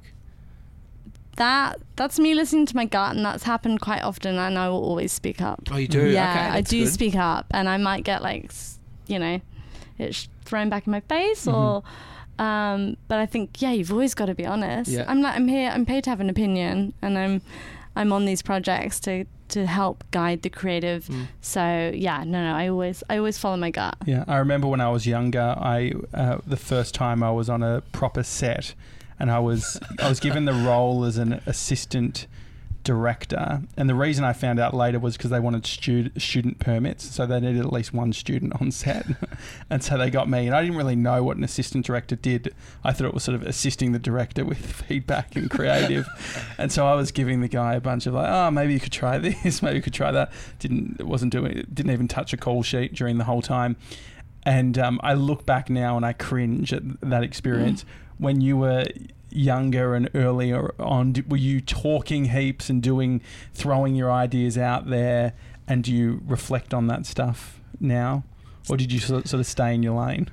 Speaker 3: That that's me listening to my gut, and that's happened quite often, and I will always speak up.
Speaker 2: Oh, you do?
Speaker 3: Yeah,
Speaker 2: okay,
Speaker 3: I do
Speaker 2: good.
Speaker 3: speak up, and I might get like, you know, it's thrown back in my face, mm-hmm. or um, but I think, yeah, you've always got to be honest.
Speaker 2: Yeah.
Speaker 3: I'm like, I'm here, I'm paid to have an opinion, and I'm I'm on these projects to to help guide the creative. Mm. So yeah, no, no, I always I always follow my gut.
Speaker 1: Yeah, I remember when I was younger, I uh, the first time I was on a proper set. And I was I was given the role as an assistant director. And the reason I found out later was because they wanted stu- student permits. So they needed at least one student on set. And so they got me. And I didn't really know what an assistant director did. I thought it was sort of assisting the director with feedback and creative. And so I was giving the guy a bunch of like, oh, maybe you could try this. Maybe you could try that. Didn't, it wasn't doing it. Didn't even touch a call sheet during the whole time. And um, I look back now and I cringe at that experience. Mm. When you were younger and earlier on, were you talking heaps and doing, throwing your ideas out there, and do you reflect on that stuff now? Or did you sort of stay in your lane?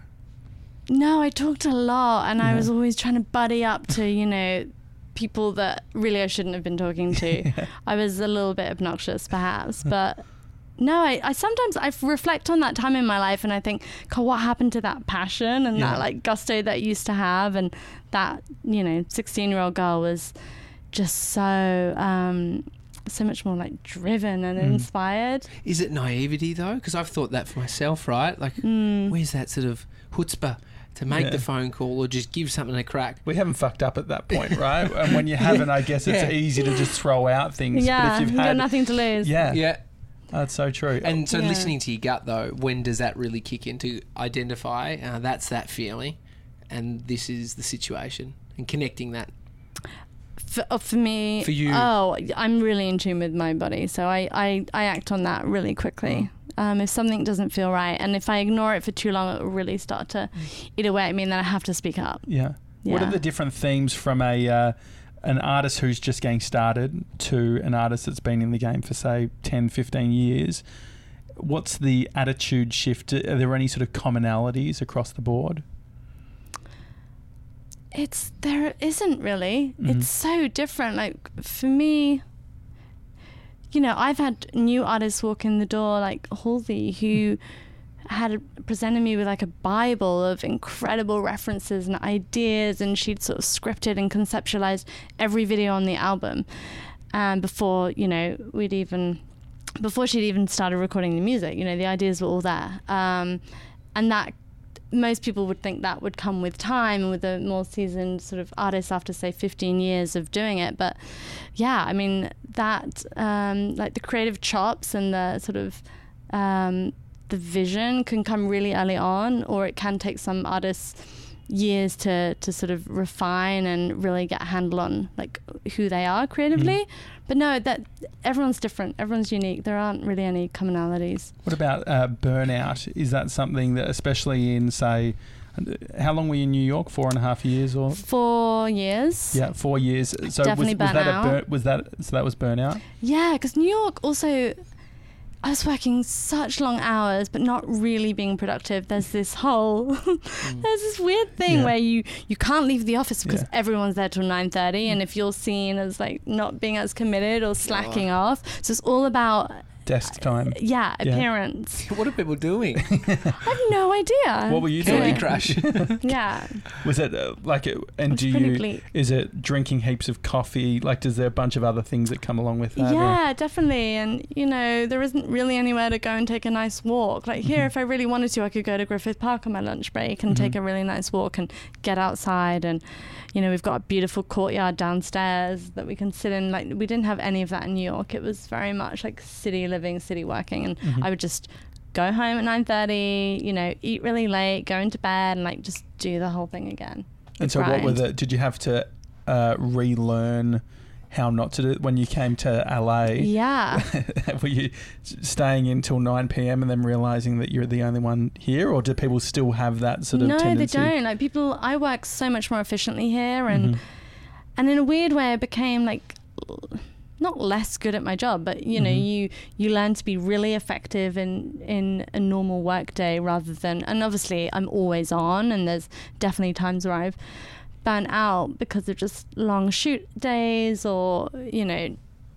Speaker 3: No, I talked a lot, and
Speaker 1: yeah.
Speaker 3: I was always trying to buddy up to, you know, people that really I shouldn't have been talking to. yeah. I was a little bit obnoxious perhaps, but no, I, I sometimes I reflect on that time in my life and I think, God, what happened to that passion and yeah. that like gusto that I used to have, and that, you know, sixteen year old girl was just so um, so much more like driven and mm. inspired.
Speaker 2: Is it naivety though? Because I've thought that for myself, right? Like,
Speaker 3: mm.
Speaker 2: where's that sort of chutzpah to make yeah. the phone call or just give something a crack?
Speaker 1: We haven't fucked up at that point, right? And when you haven't, I guess it's yeah. easy to just throw out things.
Speaker 3: Yeah,
Speaker 1: but if you've
Speaker 3: you've
Speaker 1: had,
Speaker 3: got nothing to lose.
Speaker 1: Yeah,
Speaker 2: yeah.
Speaker 1: That's so true.
Speaker 2: And so
Speaker 3: yeah.
Speaker 2: listening to your gut though, when does that really kick in to identify uh, that's that feeling and this is the situation, and connecting that?
Speaker 3: For, uh, for me,
Speaker 2: for you,
Speaker 3: oh, I'm really in tune with my body, so I, I, I act on that really quickly. Oh. Um, if something doesn't feel right, and if I ignore it for too long, it will really start to mm. eat away at me, and then I have to speak up.
Speaker 1: Yeah. yeah. What are the different themes from a uh, an artist who's just getting started to an artist that's been in the game for, say, ten, fifteen years? What's the attitude shift? Are there any sort of commonalities across the board?
Speaker 3: It's there isn't really.
Speaker 1: Mm-hmm.
Speaker 3: It's so different. Like for me, you know, I've had new artists walk in the door, like Halsey, who had presented me with like a Bible of incredible references and ideas, and she'd sort of scripted and conceptualized every video on the album um, before, you know, we'd even before she'd even started recording the music. You know, the ideas were all there, um, and that most people would think that would come with time and with a more seasoned sort of artist after, say, fifteen years of doing it. But yeah, I mean, that um, like the creative chops and the sort of um, the vision can come really early on, or it can take some artists years to to sort of refine and really get a handle on like who they are creatively. Mm. But no, that everyone's different, everyone's unique. There aren't really any commonalities.
Speaker 1: What about uh, burnout? Is that something that, especially in, say, how long were you in New York? Four and a half years, or
Speaker 3: four years?
Speaker 1: Yeah, four years. So
Speaker 3: definitely
Speaker 1: was, was
Speaker 3: burnt
Speaker 1: that
Speaker 3: out.
Speaker 1: a bur- was that so that was burnout?
Speaker 3: Yeah, because New York also, I was working such long hours, but not really being productive. There's this whole, mm. there's this weird thing yeah. where you, you can't leave the office because yeah. everyone's there till nine thirty, and if you're seen as like not being as committed or slacking oh. off, so it's all about
Speaker 1: desk time.
Speaker 3: Uh, yeah, yeah, appearance.
Speaker 2: What are people doing?
Speaker 3: I have no idea.
Speaker 1: What were you
Speaker 2: Candy
Speaker 1: doing?
Speaker 2: Crush.
Speaker 3: Yeah.
Speaker 1: Was it uh, like it? And do you? Bleak. Is it drinking heaps of coffee? Like, does there a bunch of other things that come along with that?
Speaker 3: Yeah, or? Definitely. And you know, there isn't really anywhere to go and take a nice walk. Like here, mm-hmm. if I really wanted to, I could go to Griffith Park on my lunch break and mm-hmm. take a really nice walk and get outside. And you know, we've got a beautiful courtyard downstairs that we can sit in. Like, we didn't have any of that in New York. It was very much like city living, city working. And mm-hmm. I would just go home at nine thirty, you know, eat really late, go into bed, and like just do the whole thing again.
Speaker 1: And so grind. What were the, did you have to uh, relearn how not to do it when you came to L A?
Speaker 3: Yeah.
Speaker 1: Were you staying in till nine p.m. and then realising that you're the only one here, or do people still have that sort of
Speaker 3: no,
Speaker 1: tendency?
Speaker 3: No, they don't. Like people, I work so much more efficiently here, and mm-hmm. and in a weird way I became like not less good at my job, but you know, mm-hmm. you you learn to be really effective in in a normal work day rather than, and obviously I'm always on, and there's definitely times where I've burnt out because of just long shoot days, or you know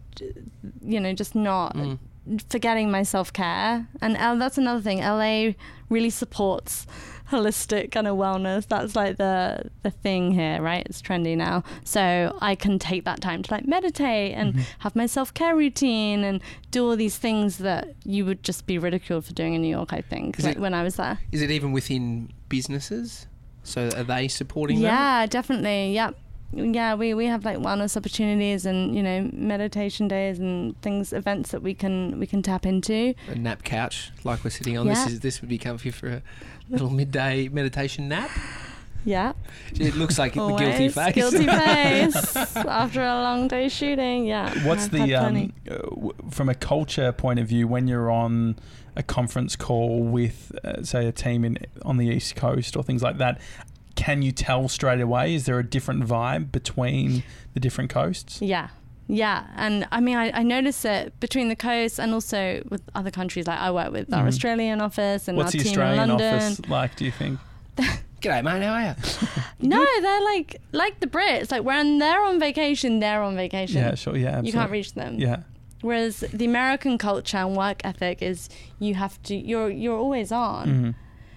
Speaker 3: you know just not mm. forgetting my self-care. And L, that's another thing, L A really supports holistic kind of wellness. That's like the the thing here, right? It's trendy now, so I can take that time to like meditate and mm-hmm. have my self-care routine and do all these things that you would just be ridiculed for doing in New York, I think. Is like it, when I was there.
Speaker 2: Is it even within businesses? So are they supporting
Speaker 3: yeah,
Speaker 2: them?
Speaker 3: Yeah, definitely. Yeah. Yeah, we, we have like wellness opportunities and, you know, meditation days and things, events that we can we can tap into.
Speaker 2: A nap couch like we're sitting on.
Speaker 3: Yeah.
Speaker 2: This is this would be comfy for a little midday meditation nap.
Speaker 3: Yeah.
Speaker 2: It looks like a guilty face.
Speaker 3: Guilty face after a long day shooting. Yeah.
Speaker 1: What's I've the um, uh, from a culture point of view, when you're on a conference call with uh, say a team in on the East Coast or things like that, can you tell straight away? Is there a different vibe between the different coasts?
Speaker 3: Yeah. Yeah, and I mean, I, I notice it between the coasts and also with other countries. Like I work with mm. our Australian office and
Speaker 1: What's
Speaker 3: our
Speaker 1: the
Speaker 3: team
Speaker 1: Australian
Speaker 3: in London.
Speaker 1: office like, do you think?
Speaker 2: G'day, mate. How are you?
Speaker 3: No, they're like like the Brits. Like when they're on vacation, they're on vacation.
Speaker 1: Yeah, sure. Yeah, absolutely.
Speaker 3: You can't reach them.
Speaker 1: Yeah.
Speaker 3: Whereas the American culture and work ethic is you have to. You're you're always on.
Speaker 1: Mm-hmm.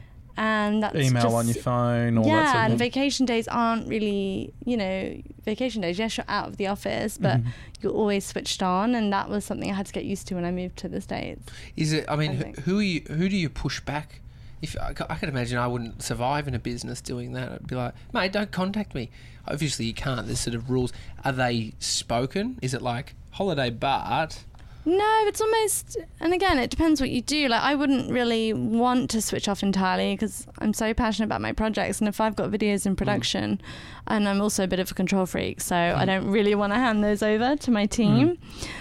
Speaker 3: And that's
Speaker 1: email
Speaker 3: just,
Speaker 1: on your phone, all
Speaker 3: yeah,
Speaker 1: that sort of
Speaker 3: and
Speaker 1: thing.
Speaker 3: Vacation days aren't really, you know, vacation days. Yes, you're out of the office, but mm-hmm. you're always switched on, and that was something I had to get used to when I moved to the States.
Speaker 2: Is it? I mean, I who are you? Who do you push back? If I, I could imagine, I wouldn't survive in a business doing that. I'd be like, mate, don't contact me. Obviously, you can't. There's sort of rules. Are they spoken? Is it like holiday, but?
Speaker 3: No, it's almost, and again, it depends what you do. Like, I wouldn't really want to switch off entirely because I'm so passionate about my projects. And if I've got videos in production, mm. and I'm also a bit of a control freak, so mm. I don't really want to hand those over to my team. Mm.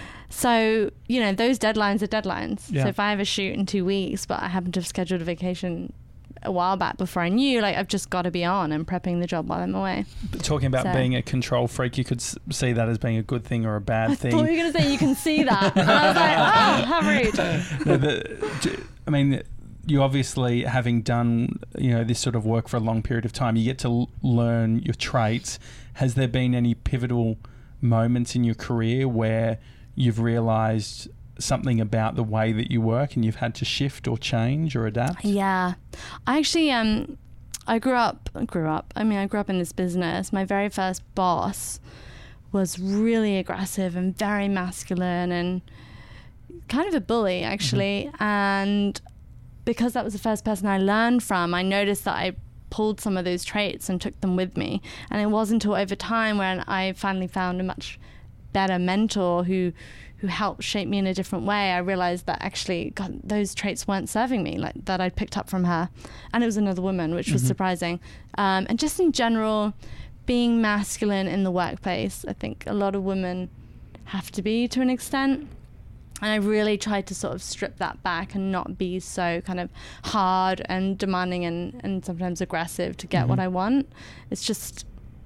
Speaker 3: So, you know, those deadlines are deadlines. Yeah. So if I have a shoot in two weeks, but I happen to have scheduled a vacation a while back before I knew, like I've just got to be on and prepping the job while I'm away.
Speaker 1: But talking about so. being a control freak, you could s- see that as being a good thing or a bad
Speaker 3: I
Speaker 1: thing.
Speaker 3: I thought you were going to say you can see that. And I was like, oh, how rude.
Speaker 1: No, the, I mean, you obviously, having done, you know, this sort of work for a long period of time, you get to l- learn your traits. Has there been any pivotal moments in your career where you've realised something about the way that you work and you've had to shift or change or adapt?
Speaker 3: Yeah. I actually, um, I grew up, grew up, I mean, I grew up in this business. My very first boss was really aggressive and very masculine and kind of a bully, actually. Mm-hmm. And because that was the first person I learned from, I noticed that I pulled some of those traits and took them with me. And it wasn't until over time when I finally found a much better mentor who who helped shape me in a different way, I realized that actually, God, those traits weren't serving me, like that I'd picked up from her. And it was another woman, which was mm-hmm. surprising. Um, and just in general, being masculine in the workplace, I think a lot of women have to be to an extent. And I really tried to sort of strip that back and not be so kind of hard and demanding and, and sometimes aggressive to get mm-hmm. what I want. It's just...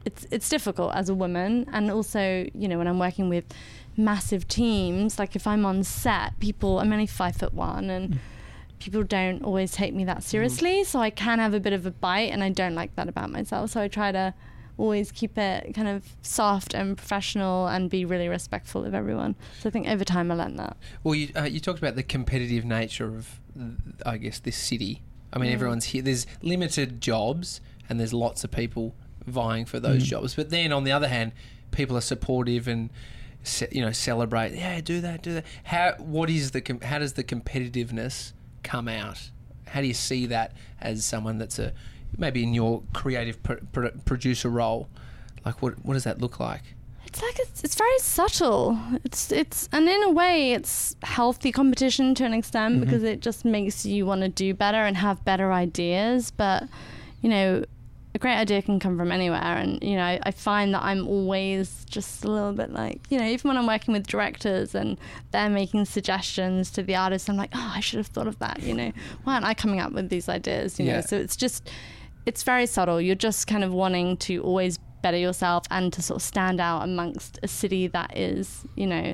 Speaker 3: it's it's difficult as a woman, and also, you know, when I'm working with massive teams, like if I'm on set, people, I'm only five foot one, and mm. people don't always take me that seriously, mm. so I can have a bit of a bite, and I don't like that about myself. So I try to always keep it kind of soft and professional and be really respectful of everyone. So I think over time I learned that.
Speaker 2: Well, you uh, you talked about the competitive nature of, I guess, this city. I mean, mm. everyone's here. There's limited jobs, and there's lots of people vying for those mm. jobs. But then on the other hand, people are supportive and, you know, celebrate. Yeah, do that, do that. How what is the com- how does the competitiveness come out? How do you see that as someone that's a maybe in your creative pr- pr- producer role? Like, what what does that look like?
Speaker 3: It's like it's, it's very subtle. It's it's and in a way it's healthy competition to an extent, mm-hmm. because it just makes you want to do better and have better ideas. But you know, a great idea can come from anywhere, and you know, I, I find that I'm always just a little bit like, you know, even when I'm working with directors and they're making suggestions to the artists, I'm like, oh, I should have thought of that. You know, why aren't I coming up with these ideas? You yeah. know, so it's just it's very subtle. You're just kind of wanting to always better yourself and to sort of stand out amongst a city that is, you know,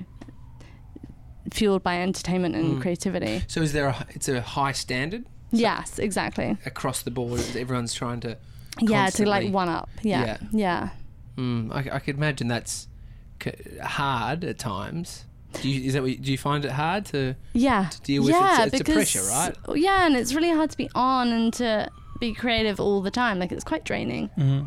Speaker 3: fueled by entertainment and mm. creativity.
Speaker 2: So is there a, it's a high standard?
Speaker 3: So yes, exactly.
Speaker 2: Across the board, everyone's trying to
Speaker 3: yeah, to like one up. Yeah, yeah. yeah.
Speaker 2: Mm, I, I could imagine that's hard at times. Do you, is that what, do you find it hard to
Speaker 3: yeah
Speaker 2: to deal with?
Speaker 3: Yeah,
Speaker 2: it's, it's
Speaker 3: because,
Speaker 2: a pressure, right?
Speaker 3: Yeah, and it's really hard to be on and to be creative all the time. Like, it's quite draining. Mm-hmm.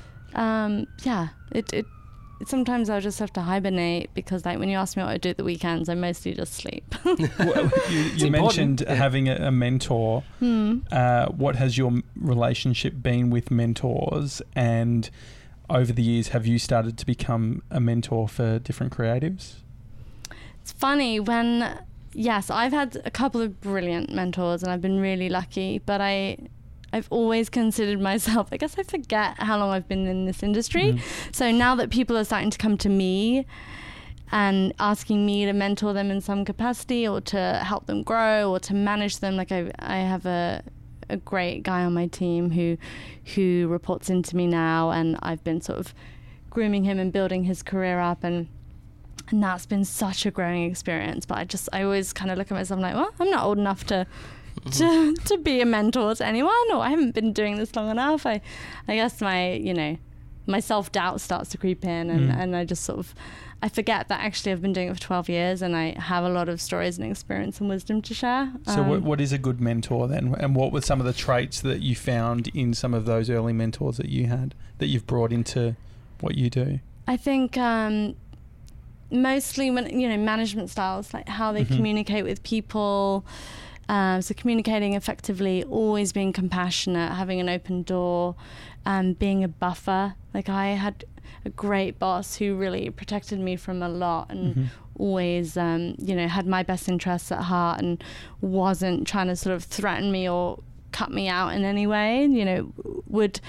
Speaker 3: Um, yeah, it, it, it sometimes I'll just have to hibernate, because like when you ask me what I do at the weekends, I mostly just sleep.
Speaker 1: Well, you you mentioned yeah. having a, a mentor. Hmm. Uh, what has your relationship been with mentors? And over the years, have you started to become a mentor for different creatives?
Speaker 3: It's funny when, yes, I've had a couple of brilliant mentors and I've been really lucky, but I... I've always considered myself, I guess I forget how long I've been in this industry. Mm. So now that people are starting to come to me and asking me to mentor them in some capacity, or to help them grow, or to manage them, like I I have a a great guy on my team who who reports into me now, and I've been sort of grooming him and building his career up, and and that's been such a growing experience. But I just I always kind of look at myself like, well, I'm not old enough to to to be a mentor to anyone, or I haven't been doing this long enough. I I guess my, you know, my self-doubt starts to creep in, and, mm. and I just sort of I forget that actually I've been doing it for twelve years and I have a lot of stories and experience and wisdom to share.
Speaker 1: So
Speaker 3: um,
Speaker 1: what what is a good mentor then, and what were some of the traits that you found in some of those early mentors that you had that you've brought into what you do?
Speaker 3: I think um mostly when, you know, management styles, like how they mm-hmm. communicate with people. Um, so communicating effectively, always being compassionate, having an open door, um, being a buffer. Like, I had a great boss who really protected me from a lot, and mm-hmm. always, um, you know, had my best interests at heart and wasn't trying to sort of threaten me or cut me out in any way. You know, would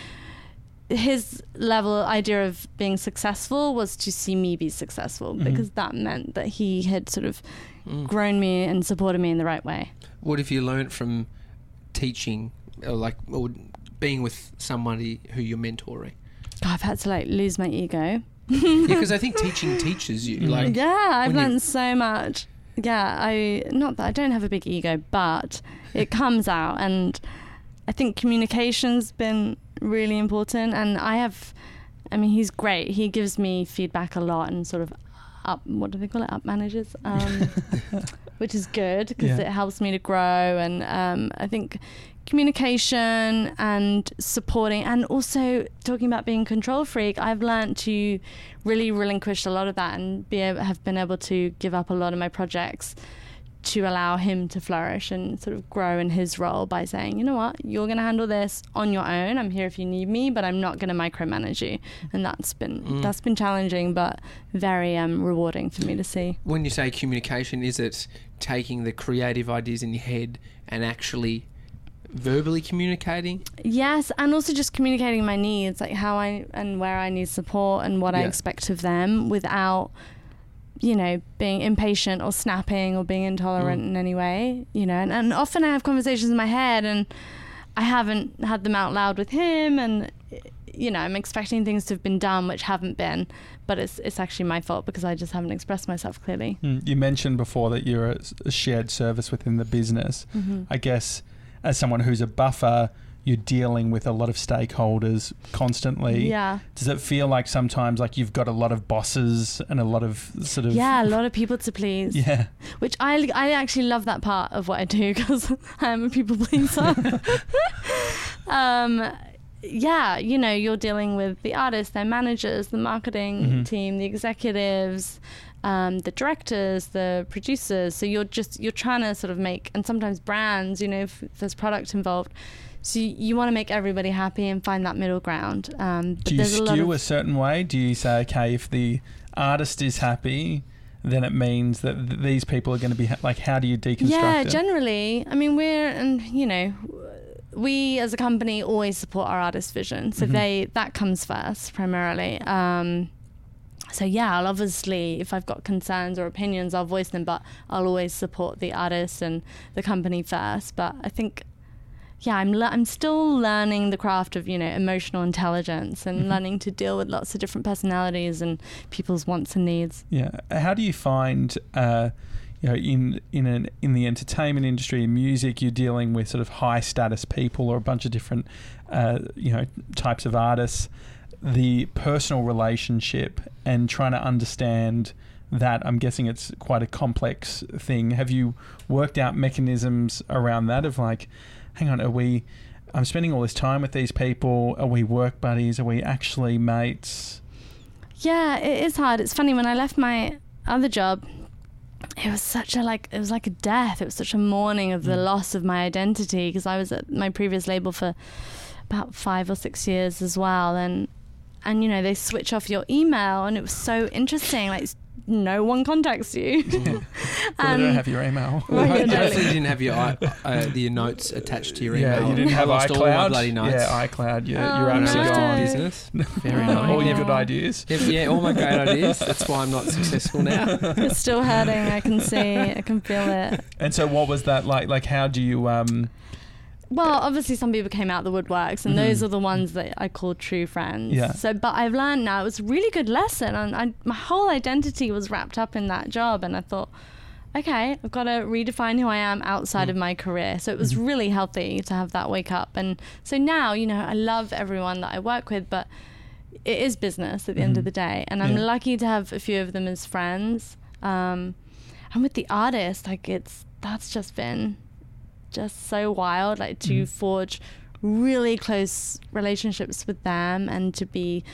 Speaker 3: his level idea of being successful was to see me be successful, mm-hmm. because that meant that he had sort of mm. grown me and supported me in the right way.
Speaker 2: What have you learnt from teaching, or like, or being with somebody who you're mentoring?
Speaker 3: I've had to like lose my ego.
Speaker 2: Yeah, because I think teaching teaches you. Like,
Speaker 3: yeah, I've learned so much. Yeah, I not that I don't have a big ego, but it comes out, and I think communication's been really important. And I have, I mean, he's great. He gives me feedback a lot and sort of up, what do they call it, up managers, um, which is good because yeah. it helps me to grow. And um, I think communication and supporting, and also talking about being control freak, I've learned to really relinquish a lot of that and be able, have been able to give up a lot of my projects to allow him to flourish and sort of grow in his role by saying, you know what, you're going to handle this on your own. I'm here if you need me, but I'm not going to micromanage you. And that's been mm. that's been challenging, but very um, rewarding for me to see.
Speaker 2: When you say communication, is it taking the creative ideas in your head and actually verbally communicating?
Speaker 3: Yes, and also just communicating my needs, like how I and where I need support and what yeah. I expect of them, without, you know, being impatient or snapping or being intolerant mm. in any way, you know. And, and often I have conversations in my head and I haven't had them out loud with him, and you know, I'm expecting things to have been done which haven't been, but it's it's actually my fault because I just haven't expressed myself clearly.
Speaker 1: Mm. You mentioned before that you're a, a shared service within the business.
Speaker 3: Mm-hmm.
Speaker 1: I guess as someone who's a buffer, you're dealing with a lot of stakeholders constantly.
Speaker 3: Yeah.
Speaker 1: Does it feel like sometimes like you've got a lot of bosses and a lot of sort of...
Speaker 3: Yeah, a lot of people to please.
Speaker 1: Yeah.
Speaker 3: Which I, I actually love that part of what I do because I am a people pleaser. um, yeah, you know, you're dealing with the artists, their managers, the marketing
Speaker 1: Mm-hmm.
Speaker 3: team, the executives, um, the directors, the producers. So you're just, you're trying to sort of make, and sometimes brands, you know, if there's product involved. So you, you want to make everybody happy and find that middle ground. Um, but
Speaker 1: Do you
Speaker 3: there's a lot
Speaker 1: skew
Speaker 3: of,
Speaker 1: a certain way? Do you say, okay, if the artist is happy, then it means that th- these people are going to be ha- like, how do you deconstruct
Speaker 3: yeah,
Speaker 1: it?
Speaker 3: generally. I mean, we're, and you know, we as a company always support our artist vision. So
Speaker 1: Mhm.
Speaker 3: they, that comes first primarily. Um, so yeah, I'll obviously, if I've got concerns or opinions, I'll voice them, but I'll always support the artist and the company first. But I think, yeah, I'm le- I'm still learning the craft of, you know, emotional intelligence and
Speaker 1: Mhm.
Speaker 3: learning to deal with lots of different personalities and people's wants and needs.
Speaker 1: Yeah. How do you find, uh, you know, in in an in the entertainment industry, in music, you're dealing with sort of high status people or a bunch of different, uh, you know, types of artists. The personal relationship and trying to understand that, I'm guessing it's quite a complex thing. Have you worked out mechanisms around that of like, hang on, are we, I'm spending all this time with these people, are we work buddies, are we actually mates?
Speaker 3: Yeah, it is hard. It's funny, when I left my other job, it was such a like it was like a death. It was such a mourning of the
Speaker 1: Mm.
Speaker 3: loss of my identity because I was at my previous label for about five or six years as well, and and you know, they switch off your email, and it was so interesting. Like, no one contacts you.
Speaker 1: Well, they
Speaker 3: Um,
Speaker 1: don't have your email.
Speaker 3: Right, yeah,
Speaker 2: Hopefully
Speaker 3: totally.
Speaker 2: you didn't have your i- uh, your notes attached to your email.
Speaker 1: Yeah, you didn't
Speaker 2: I
Speaker 1: have
Speaker 2: lost all my
Speaker 1: iCloud.
Speaker 2: bloody notes.
Speaker 1: Yeah, iCloud. Yeah,
Speaker 3: Oh,
Speaker 1: you're
Speaker 2: I know,
Speaker 1: absolutely
Speaker 2: left
Speaker 3: no.
Speaker 2: it in
Speaker 1: gone.
Speaker 2: business. Very
Speaker 3: Oh,
Speaker 2: nice.
Speaker 1: All your
Speaker 3: yeah.
Speaker 1: good ideas.
Speaker 2: Yeah, yeah, all my great ideas. That's why I'm not successful now.
Speaker 3: It's still hurting. I can see. I can feel it.
Speaker 1: And so, what was that like? Like, how do you? Um,
Speaker 3: Well, obviously some people came out the woodworks, and
Speaker 1: Mhm.
Speaker 3: those are the ones that I call true friends.
Speaker 1: Yeah.
Speaker 3: So, but I've learned now, it was a really good lesson, and I, my whole identity was wrapped up in that job, and I thought, okay, I've got to redefine who I am outside
Speaker 1: Mm.
Speaker 3: of my career. So it was
Speaker 1: Mhm.
Speaker 3: really healthy to have that wake up. And so now, you know, I love everyone that I work with, but it is business at the end
Speaker 1: Mhm.
Speaker 3: of the day, and I'm
Speaker 1: Yeah.
Speaker 3: lucky to have a few of them as friends. Um, and with the artist, like it's that's just been just so wild, like to
Speaker 1: Mhm.
Speaker 3: forge really close relationships with them and to be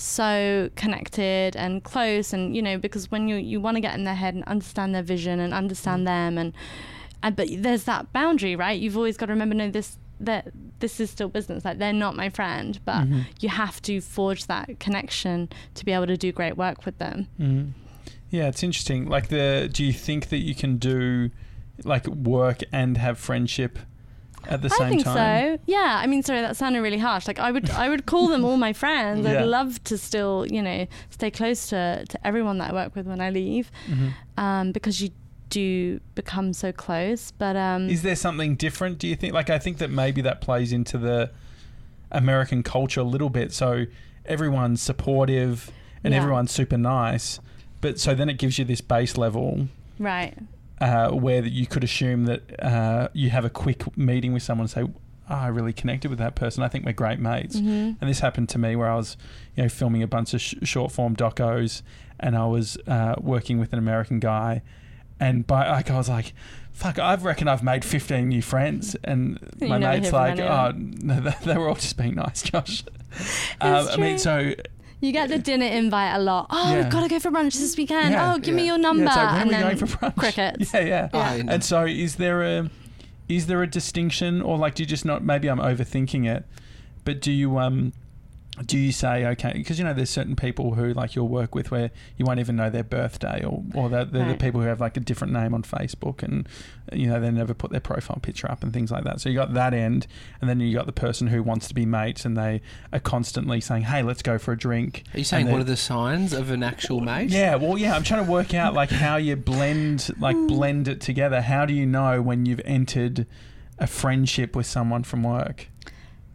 Speaker 3: so connected and close, and you know, because when you you want to get in their head and understand their vision and understand them, and and but there's that boundary, right? You've always got to remember, no, this that this is still business. Like, they're not my friend, but
Speaker 1: Mhm.
Speaker 3: you have to forge that connection to be able to do great work with them.
Speaker 1: Mhm. Yeah, it's interesting. Like, the do you think that you can do like work and have friendship at the
Speaker 3: I
Speaker 1: same
Speaker 3: think
Speaker 1: time?
Speaker 3: so. Yeah. I mean, sorry, that sounded really harsh. Like, I would, I would call them all my friends.
Speaker 1: Yeah.
Speaker 3: I'd love to still, you know, stay close to, to everyone that I work with when I leave,
Speaker 1: Mhm.
Speaker 3: um, because you do become so close. But um,
Speaker 1: Is there something different, do you think? Like, I think that maybe that plays into the American culture a little bit. So everyone's supportive and
Speaker 3: Yeah.
Speaker 1: everyone's super nice, but so then it gives you this base level
Speaker 3: right.
Speaker 1: uh, where that you could assume that uh, you have a quick meeting with someone and say, oh, I really connected with that person. I think we're great mates.
Speaker 3: hmm
Speaker 1: And this happened to me where I was, you know, filming a bunch of sh- short form docos, and I was uh, working with an American guy, and by like I was like, fuck, I reckon I've made fifteen new friends, and
Speaker 3: You
Speaker 1: my
Speaker 3: never
Speaker 1: mate's
Speaker 3: hear from
Speaker 1: like,
Speaker 3: any
Speaker 1: oh,
Speaker 3: of
Speaker 1: no, they, they were all just being nice, Josh. um, I mean,
Speaker 3: true.
Speaker 1: so
Speaker 3: You get the dinner invite a lot. Oh,
Speaker 1: Yeah.
Speaker 3: we've got to go for brunch this weekend.
Speaker 1: Yeah.
Speaker 3: Oh, give me
Speaker 2: Yeah.
Speaker 3: your
Speaker 1: yeah,
Speaker 3: number.
Speaker 1: it's like, when
Speaker 3: and
Speaker 1: are we
Speaker 3: then
Speaker 1: going for brunch?
Speaker 3: crickets.
Speaker 1: Yeah, yeah.
Speaker 2: Oh, I know.
Speaker 1: And so, is there a is there a distinction, or like, do you just not? Maybe I'm overthinking it, but do you um do you say, okay, because you know there's certain people who like you'll work with where you won't even know their birthday, or or they're, they're the
Speaker 3: Right.
Speaker 1: people who have like a different name on Facebook, and you know they never put their profile picture up and things like that. So you got that end, and then you got the person who wants to be mates, and they are constantly saying, hey, let's go for a drink.
Speaker 2: Are you saying
Speaker 1: And
Speaker 2: what are
Speaker 1: they-
Speaker 2: the signs of an actual mate?
Speaker 1: Yeah, well, yeah, I'm trying to work out like how you blend, like blend it together. How do you know when you've entered a friendship with someone from work?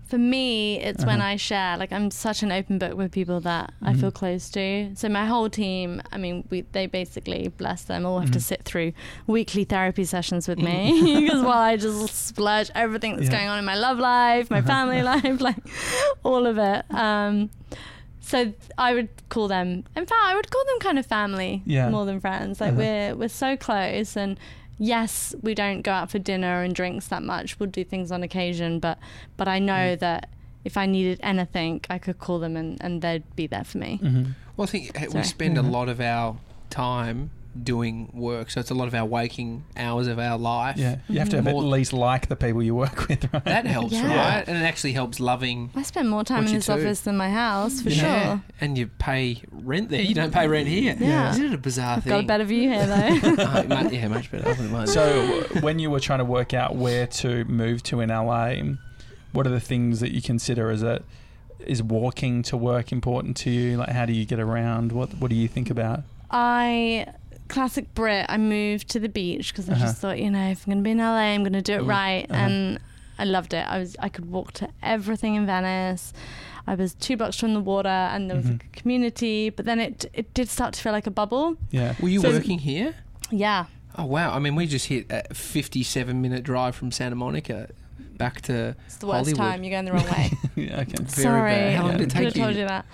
Speaker 3: for me, it's when
Speaker 1: Uh-huh.
Speaker 3: I share. Like, I'm such an open book with people that I
Speaker 1: Mhm.
Speaker 3: feel close to. So my whole team, I mean, we they basically, bless them, all have to
Speaker 1: Mhm.
Speaker 3: sit through weekly therapy sessions with me because while I just splurge everything that's
Speaker 1: Yeah.
Speaker 3: going on in my love life, my
Speaker 1: Uh-huh.
Speaker 3: family life, like all of it. Um, so th- I would call them. In fact, I would call them kind of family
Speaker 1: Yeah.
Speaker 3: more than friends. Like
Speaker 1: Uh-huh.
Speaker 3: we're we're so close and. Yes, we don't go out for dinner and drinks that much. We'll do things on occasion, but but I know
Speaker 2: Mm.
Speaker 3: that if I needed anything, I could call them and, and they'd be there for me.
Speaker 1: Mhm.
Speaker 2: Well, I think uh, we
Speaker 3: Sorry.
Speaker 2: spend a
Speaker 1: Mhm.
Speaker 2: lot of our time doing work, so it's a lot of our waking hours of our life.
Speaker 1: Yeah, you have to have
Speaker 2: More-
Speaker 1: at least like the people you work with, right?
Speaker 2: That helps,
Speaker 3: Yeah.
Speaker 2: right? And it actually helps loving.
Speaker 3: I spend more time
Speaker 2: What
Speaker 3: in
Speaker 2: you
Speaker 3: this
Speaker 2: do.
Speaker 3: office than my house, for
Speaker 2: Yeah.
Speaker 3: sure.
Speaker 2: And you pay rent there. You don't pay rent here.
Speaker 3: Yeah.
Speaker 2: Isn't it a bizarre
Speaker 3: I've
Speaker 2: thing?
Speaker 3: got a better view here, though.
Speaker 2: Oh, mu- yeah, much better. I wouldn't mind.
Speaker 1: So, w- when you were trying to work out where to move to in L A, what are the things that you consider? Is it is walking to work important to you? Like, how do you get around? What What do you think about?
Speaker 3: I, classic Brit, I moved to the beach because I
Speaker 1: Uh-huh.
Speaker 3: just thought, you know, if I'm going to be in L A, I'm going to do it
Speaker 2: Mm.
Speaker 3: right.
Speaker 1: Uh-huh.
Speaker 3: And I loved it. I was, I could walk to everything in Venice. I was two blocks from the water and there was
Speaker 1: Mhm.
Speaker 3: a community, but then it it did start to feel like a bubble.
Speaker 1: Yeah,
Speaker 2: Were you
Speaker 3: So-
Speaker 2: working here?
Speaker 3: Yeah.
Speaker 2: Oh wow! I mean, we just hit a fifty-seven minute drive from Santa Monica back to
Speaker 3: It's the worst
Speaker 2: Hollywood.
Speaker 3: time. You're going the wrong way.
Speaker 1: yeah, okay.
Speaker 2: Very
Speaker 3: Sorry.
Speaker 2: bad. How long
Speaker 1: Yeah.
Speaker 2: did it
Speaker 3: Could have
Speaker 2: take
Speaker 3: told
Speaker 2: you?
Speaker 3: you that.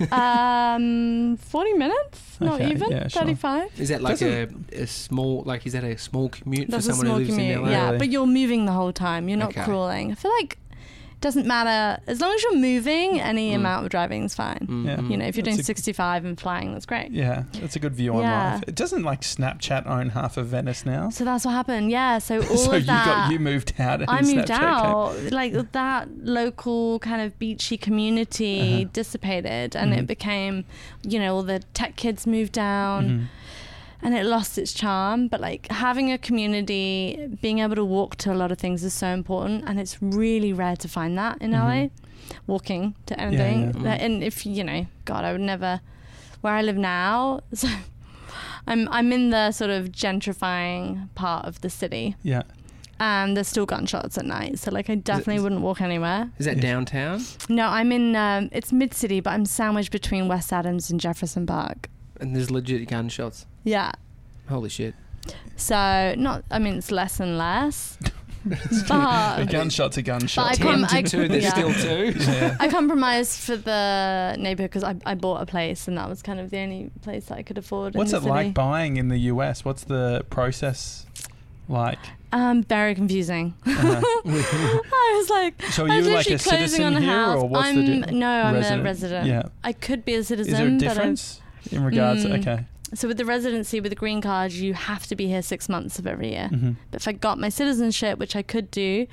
Speaker 3: Um, forty minutes? Not
Speaker 1: Okay,
Speaker 3: even?
Speaker 1: yeah, sure.
Speaker 3: thirty-five?
Speaker 2: Is that like a,
Speaker 1: Doesn't-
Speaker 2: a small? Like, is that a small commute
Speaker 3: That's
Speaker 2: for
Speaker 3: a
Speaker 2: someone
Speaker 3: small
Speaker 2: who lives
Speaker 3: commute.
Speaker 2: in L A?
Speaker 3: Yeah,
Speaker 1: Really?
Speaker 3: but you're moving the whole time. You're not
Speaker 2: Okay.
Speaker 3: crawling. I feel like it doesn't matter. As long as you're moving, any
Speaker 2: Mm.
Speaker 3: amount of driving is fine.
Speaker 2: Mm,
Speaker 1: Yeah.
Speaker 2: mm.
Speaker 3: You know, if you're
Speaker 1: That's
Speaker 3: doing
Speaker 1: a-
Speaker 3: sixty-five and flying, that's great.
Speaker 1: Yeah, that's a good view on
Speaker 3: Yeah.
Speaker 1: life. It doesn't like Snapchat own half of Venice now.
Speaker 3: So that's what happened. Yeah. So all
Speaker 1: so
Speaker 3: of
Speaker 1: you
Speaker 3: that.
Speaker 1: got you moved out. And
Speaker 3: I moved
Speaker 1: Snapchat came-
Speaker 3: out, like that local kind of beachy community
Speaker 1: Uh-huh.
Speaker 3: dissipated, and
Speaker 1: Mhm.
Speaker 3: it became, you know, all the tech kids moved down,
Speaker 1: Mhm.
Speaker 3: and it lost its charm. But like having a community, being able to walk to a lot of things is so important, and it's really rare to find that in L A.
Speaker 1: Mhm.
Speaker 3: Walking to anything,
Speaker 1: yeah.
Speaker 3: That- and if you know, God, I would never. Where I live now, so I'm I'm in the sort of gentrifying part of the city.
Speaker 1: Yeah.
Speaker 3: And there's still gunshots at night, so like I definitely
Speaker 2: is-
Speaker 3: wouldn't walk anywhere.
Speaker 2: Is that
Speaker 1: Yeah.
Speaker 2: downtown?
Speaker 3: No, I'm in um, it's mid city, but I'm sandwiched between West Adams and Jefferson Park.
Speaker 2: And there's legit gunshots.
Speaker 3: Yeah,
Speaker 2: Holy shit!
Speaker 3: so not. I mean, it's less and less,
Speaker 1: a
Speaker 3: but
Speaker 1: gunshot's a gunshot.
Speaker 3: But I
Speaker 2: Ten
Speaker 3: com-
Speaker 2: to
Speaker 3: I-
Speaker 2: two. There's
Speaker 3: yeah.
Speaker 2: still two.
Speaker 1: yeah.
Speaker 3: I compromised for the neighborhood because I, I bought a place, and that was kind of the only place that I could afford.
Speaker 1: What's
Speaker 3: in
Speaker 1: it
Speaker 3: the
Speaker 1: like
Speaker 3: city.
Speaker 1: buying in the U S? What's the process like?
Speaker 3: Um, very confusing.
Speaker 1: Uh-huh.
Speaker 3: I was like,
Speaker 1: So are
Speaker 3: I
Speaker 1: you
Speaker 3: was
Speaker 1: like
Speaker 3: literally
Speaker 1: a
Speaker 3: closing
Speaker 1: citizen
Speaker 3: on a
Speaker 1: here,
Speaker 3: house.
Speaker 1: or what's
Speaker 3: I'm
Speaker 1: the di-
Speaker 3: no, I'm
Speaker 1: resident?
Speaker 3: a resident.
Speaker 1: Yeah.
Speaker 3: I could be a citizen.
Speaker 1: Is there a
Speaker 3: but I'm-
Speaker 1: difference in regards?
Speaker 3: Mm.
Speaker 1: Okay.
Speaker 3: So with the residency, with the green card, you have to be here six months of every year.
Speaker 1: hmm
Speaker 3: But if I got my citizenship, which I could do,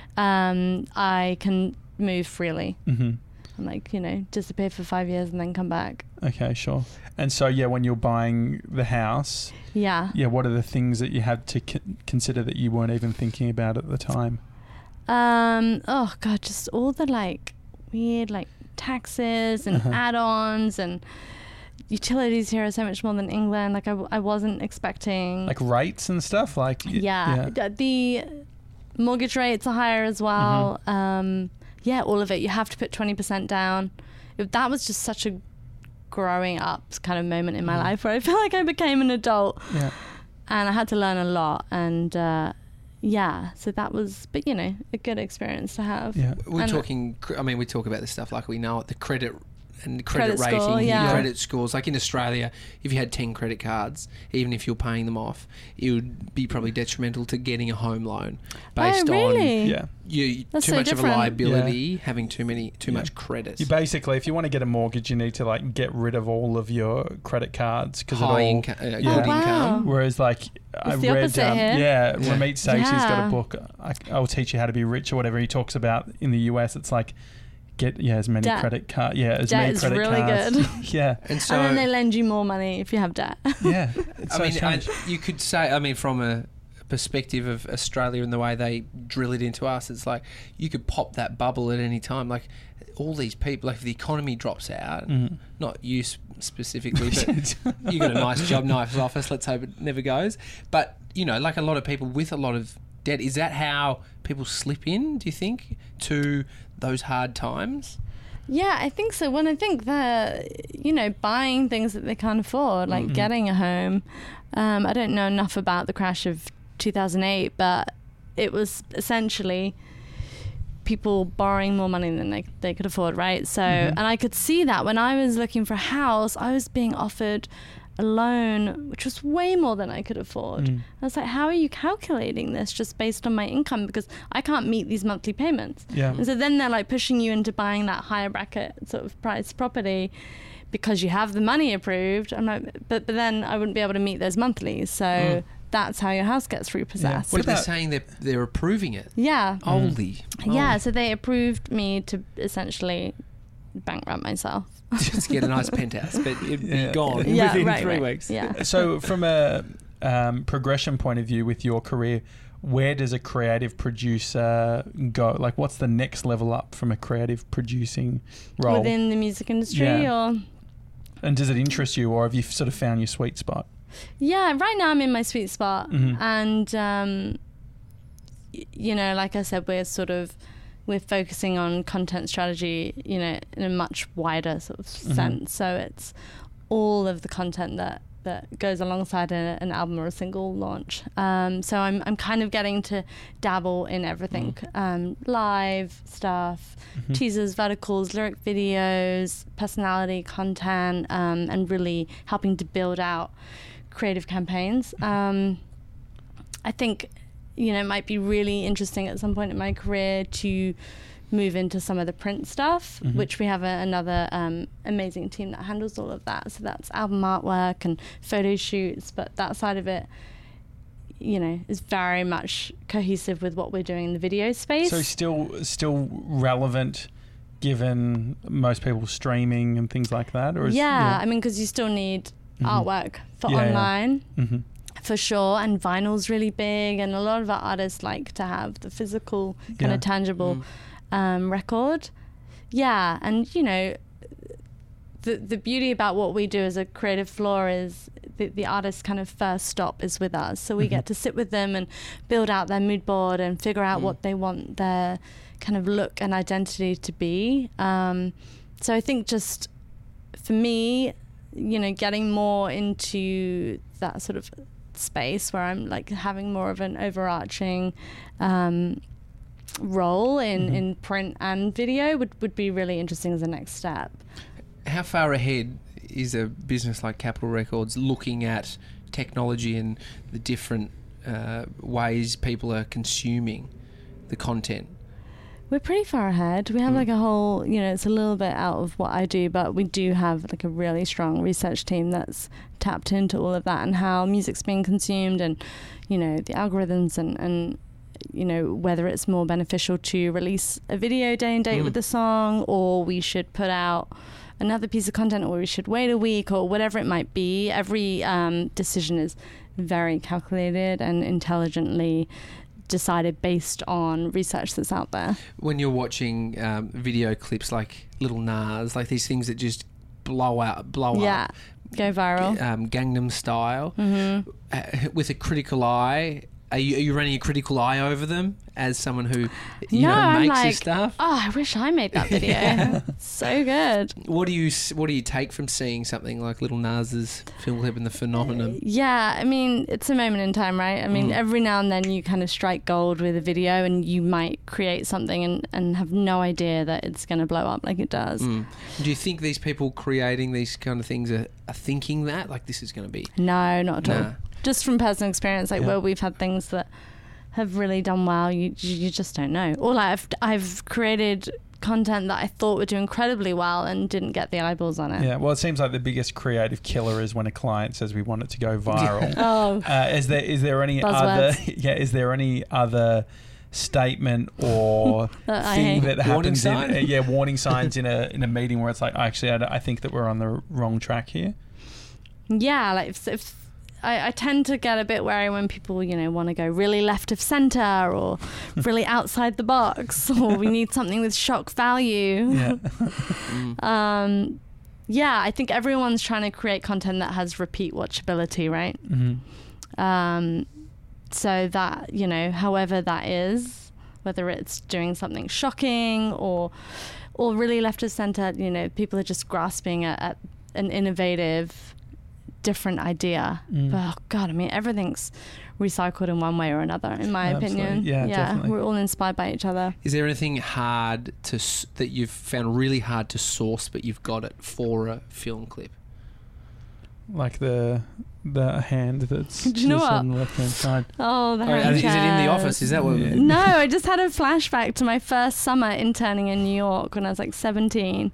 Speaker 3: um, I can move freely.
Speaker 1: hmm
Speaker 3: And like, you know, disappear for five years and then come back.
Speaker 1: Okay, sure. And so, yeah, when you're buying the house,
Speaker 3: Yeah.
Speaker 1: yeah, what are the things that you had to c- consider that you weren't even thinking about at the time?
Speaker 3: Um, oh God, just all the like weird like taxes and
Speaker 1: Uh-huh.
Speaker 3: add-ons and utilities here are so much more than England. Like I, w- I wasn't expecting.
Speaker 1: Like rates and stuff? Like y-
Speaker 3: yeah,
Speaker 1: yeah.
Speaker 3: The mortgage rates are higher as well.
Speaker 1: Mm-hmm.
Speaker 3: Um, yeah, all of it. You have to put twenty percent down. It- that was just such a growing up kind of moment in my
Speaker 1: Mhm.
Speaker 3: life where I feel like I became an adult
Speaker 1: Yeah.
Speaker 3: and I had to learn a lot. And uh, yeah, so that was, but you know, a good experience to have.
Speaker 1: Yeah.
Speaker 2: We're
Speaker 3: And-
Speaker 2: talking. I mean, we talk about this stuff like we know it. The credit and credit,
Speaker 3: Credit score,
Speaker 2: rating,
Speaker 3: yeah.
Speaker 2: credit scores. Like in Australia, if you had ten credit cards, even if you're paying them off, it would be probably detrimental to getting a home loan based
Speaker 3: oh, really?
Speaker 2: on
Speaker 1: Yeah.
Speaker 2: you
Speaker 3: That's
Speaker 2: too
Speaker 3: so
Speaker 2: much
Speaker 3: different.
Speaker 2: of a liability, having too many, too
Speaker 1: Yeah.
Speaker 2: much credit.
Speaker 1: You basically, if you want to get a mortgage, you need to like get rid of all of your credit cards because it
Speaker 2: High
Speaker 1: all.
Speaker 2: income, uh,
Speaker 1: Yeah.
Speaker 2: good
Speaker 3: Oh, wow.
Speaker 2: income.
Speaker 1: Whereas, like, I
Speaker 3: the
Speaker 1: read,
Speaker 3: opposite
Speaker 1: um,
Speaker 3: here.
Speaker 1: yeah,
Speaker 2: Yeah.
Speaker 1: Ramit Stacey's got
Speaker 3: Yeah.
Speaker 1: a book. I, I'll teach you how to be rich or whatever. He talks about in the U S. It's like get yeah as many
Speaker 3: Debt.
Speaker 1: credit card yeah as
Speaker 3: Debt
Speaker 1: many
Speaker 3: is
Speaker 1: credit
Speaker 3: really
Speaker 1: cards.
Speaker 3: good.
Speaker 1: yeah,
Speaker 2: And so,
Speaker 3: and then they lend you more money if you have debt.
Speaker 1: yeah. It's
Speaker 2: I
Speaker 1: so
Speaker 2: mean, I,
Speaker 1: strange.
Speaker 2: you could say, I mean, from a perspective of Australia and the way they drill it into us, it's like you could pop that bubble at any time. Like all these people, like if the economy drops out,
Speaker 1: Mhm.
Speaker 2: not you s- specifically, but you got a nice job, nice office. Let's hope it never goes. But you know, like a lot of people with a lot of debt. Is that how people slip in, do you think, to those hard times?
Speaker 3: Yeah, I think so. When I think that, you know, buying things that they can't afford, like
Speaker 2: Mhm.
Speaker 3: getting a home. Um, I don't know enough about the crash of two thousand eight, but it was essentially people borrowing more money than they, they could afford, right? So,
Speaker 1: Mhm.
Speaker 3: and I could see that when I was looking for a house, I was being offered a loan which was way more than I could afford.
Speaker 1: Mm.
Speaker 3: I was like, how are you calculating this just based on my income? Because I can't meet these monthly payments.
Speaker 1: Yeah.
Speaker 3: And so then they're like pushing you into buying that higher bracket sort of price property because you have the money approved. I'm like, but, but then I wouldn't be able to meet those monthlies. So
Speaker 2: Mm.
Speaker 3: that's how your house gets repossessed.
Speaker 2: What
Speaker 1: What
Speaker 2: are they
Speaker 1: about-
Speaker 2: saying? They're, they're approving it?
Speaker 3: Yeah.
Speaker 2: Holy.
Speaker 3: Yeah, so they approved me to essentially bankrupt myself.
Speaker 2: Just get a nice penthouse, but it'd
Speaker 1: Yeah.
Speaker 2: be gone
Speaker 3: Yeah,
Speaker 2: within
Speaker 3: right,
Speaker 2: three
Speaker 3: right.
Speaker 2: weeks.
Speaker 3: Yeah.
Speaker 1: So from a um, progression point of view with your career, where does a creative producer go? Like, what's the next level up from a creative producing role?
Speaker 3: Within the music industry
Speaker 1: Yeah.
Speaker 3: or...
Speaker 1: And does it interest you, or have you sort of found your sweet spot?
Speaker 3: Yeah, right now I'm in my sweet spot.
Speaker 1: Mhm.
Speaker 3: And, um, y- you know, like I said, we're sort of, we're focusing on content strategy, you know, in a much wider sort of
Speaker 1: Mhm.
Speaker 3: sense. So it's all of the content that, that goes alongside a, an album or a single launch. Um, so I'm, I'm kind of getting to dabble in everything, um, live stuff,
Speaker 1: Mhm.
Speaker 3: teasers, verticals, lyric videos, personality content, um, and really helping to build out creative campaigns. Um, I think, you know, it might be really interesting at some point in my career to move into some of the print stuff,
Speaker 1: Mhm.
Speaker 3: which we have a, another um, amazing team that handles all of that. So that's album artwork and photo shoots, but that side of it, you know, is very much cohesive with what we're doing in the video space.
Speaker 1: So still, still relevant, given most people streaming and things like that, or is,
Speaker 3: yeah, I mean, because you still need
Speaker 1: Mhm.
Speaker 3: artwork for
Speaker 1: Yeah, yeah.
Speaker 3: online.
Speaker 1: Mhm.
Speaker 3: For sure, and vinyl's really big, and a lot of our artists like to have the physical kind
Speaker 1: Yeah.
Speaker 3: of tangible
Speaker 2: Mm.
Speaker 3: um, record. Yeah, and you know, the the beauty about what we do as a creative floor is the, the artist's kind of first stop is with us, so we
Speaker 1: Mhm.
Speaker 3: get to sit with them and build out their mood board and figure out
Speaker 2: Mm.
Speaker 3: what they want their kind of look and identity to be. Um, so I think just for me, you know, getting more into that sort of space where I'm like having more of an overarching um, role in,
Speaker 1: Mhm.
Speaker 3: in print and video would, would be really interesting as a next step.
Speaker 2: How far ahead is a business like Capitol Records looking at technology and the different uh, ways people are consuming the content?
Speaker 3: We're pretty far ahead. We have
Speaker 2: Mm.
Speaker 3: like a whole, you know, it's a little bit out of what I do, but we do have like a really strong research team that's tapped into all of that and how music's being consumed and, you know, the algorithms and, and you know, whether it's more beneficial to release a video day and date
Speaker 2: Mm.
Speaker 3: with the song, or we should put out another piece of content, or we should wait a week, or whatever it might be. Every um, decision is very calculated and intelligently decided based on research that's out there.
Speaker 2: When you're watching um, video clips like Little Nas, like these things that just blow out, blow
Speaker 3: Yeah,
Speaker 2: up,
Speaker 3: go viral.
Speaker 2: um, Gangnam Style,
Speaker 3: hmm
Speaker 2: uh, with a critical eye, are you, are you running a critical eye over them as someone who, you
Speaker 3: No,
Speaker 2: know,
Speaker 3: I'm
Speaker 2: makes
Speaker 3: like,
Speaker 2: this stuff?
Speaker 3: Oh, I wish I made that video.
Speaker 2: Yeah.
Speaker 3: So good.
Speaker 2: What do you s- What do you take from seeing something like Little Nas's film clip and the phenomenon?
Speaker 3: Yeah, I mean, it's a moment in time, right? I mean,
Speaker 2: Mm.
Speaker 3: every now and then you kind of strike gold with a video and you might create something and, and have no idea that it's going to blow up like it does.
Speaker 2: Mm. Do you think these people creating these kind of things are, are thinking that like this is going to be?
Speaker 3: No, not at all.
Speaker 2: Nah.
Speaker 3: Just from personal experience, like
Speaker 1: Yeah.
Speaker 3: where we've had things that have really done well, you you just don't know. Or like I've, I've created content that I thought would do incredibly well and didn't get the eyeballs on it.
Speaker 1: Yeah, well, it seems like the biggest creative killer is when a client says we want it to go viral.
Speaker 3: Oh,
Speaker 1: Uh, is there is there any other yeah is there any other statement or
Speaker 3: That I
Speaker 1: thing
Speaker 3: hate.
Speaker 1: that
Speaker 2: Warning
Speaker 1: happens in,
Speaker 2: sign?
Speaker 1: uh, yeah warning signs in a in a meeting where it's like actually I, d- I think that we're on the wrong track here?
Speaker 3: yeah, like if, if I, I tend to get a bit wary when people, you know, want to go really left of center or really outside the box, or we need something with shock value.
Speaker 1: Yeah.
Speaker 2: Mm.
Speaker 3: Um, yeah, I think everyone's trying to create content that has repeat watchability, right?
Speaker 1: hmm
Speaker 3: Um, so that, you know, however that is, whether it's doing something shocking or or really left of center, you know, people are just grasping at, at an innovative, different idea.
Speaker 1: Mm.
Speaker 3: But oh God, I mean, everything's recycled in one way or another, in my
Speaker 1: Absolutely.
Speaker 3: opinion.
Speaker 1: Yeah, definitely.
Speaker 3: We're all inspired by each other.
Speaker 2: Is there anything hard to s- that you've found really hard to source, but you've got it for a film clip?
Speaker 1: Like the the hand that's
Speaker 3: Do you know
Speaker 1: just
Speaker 3: what?
Speaker 1: on the left hand side.
Speaker 3: Oh, the
Speaker 2: Oh,
Speaker 3: hand
Speaker 2: is it in the
Speaker 3: chairs.
Speaker 2: office? Is that what?
Speaker 1: Yeah.
Speaker 3: No, I just had a flashback to my first summer interning in New York when I was like seventeen.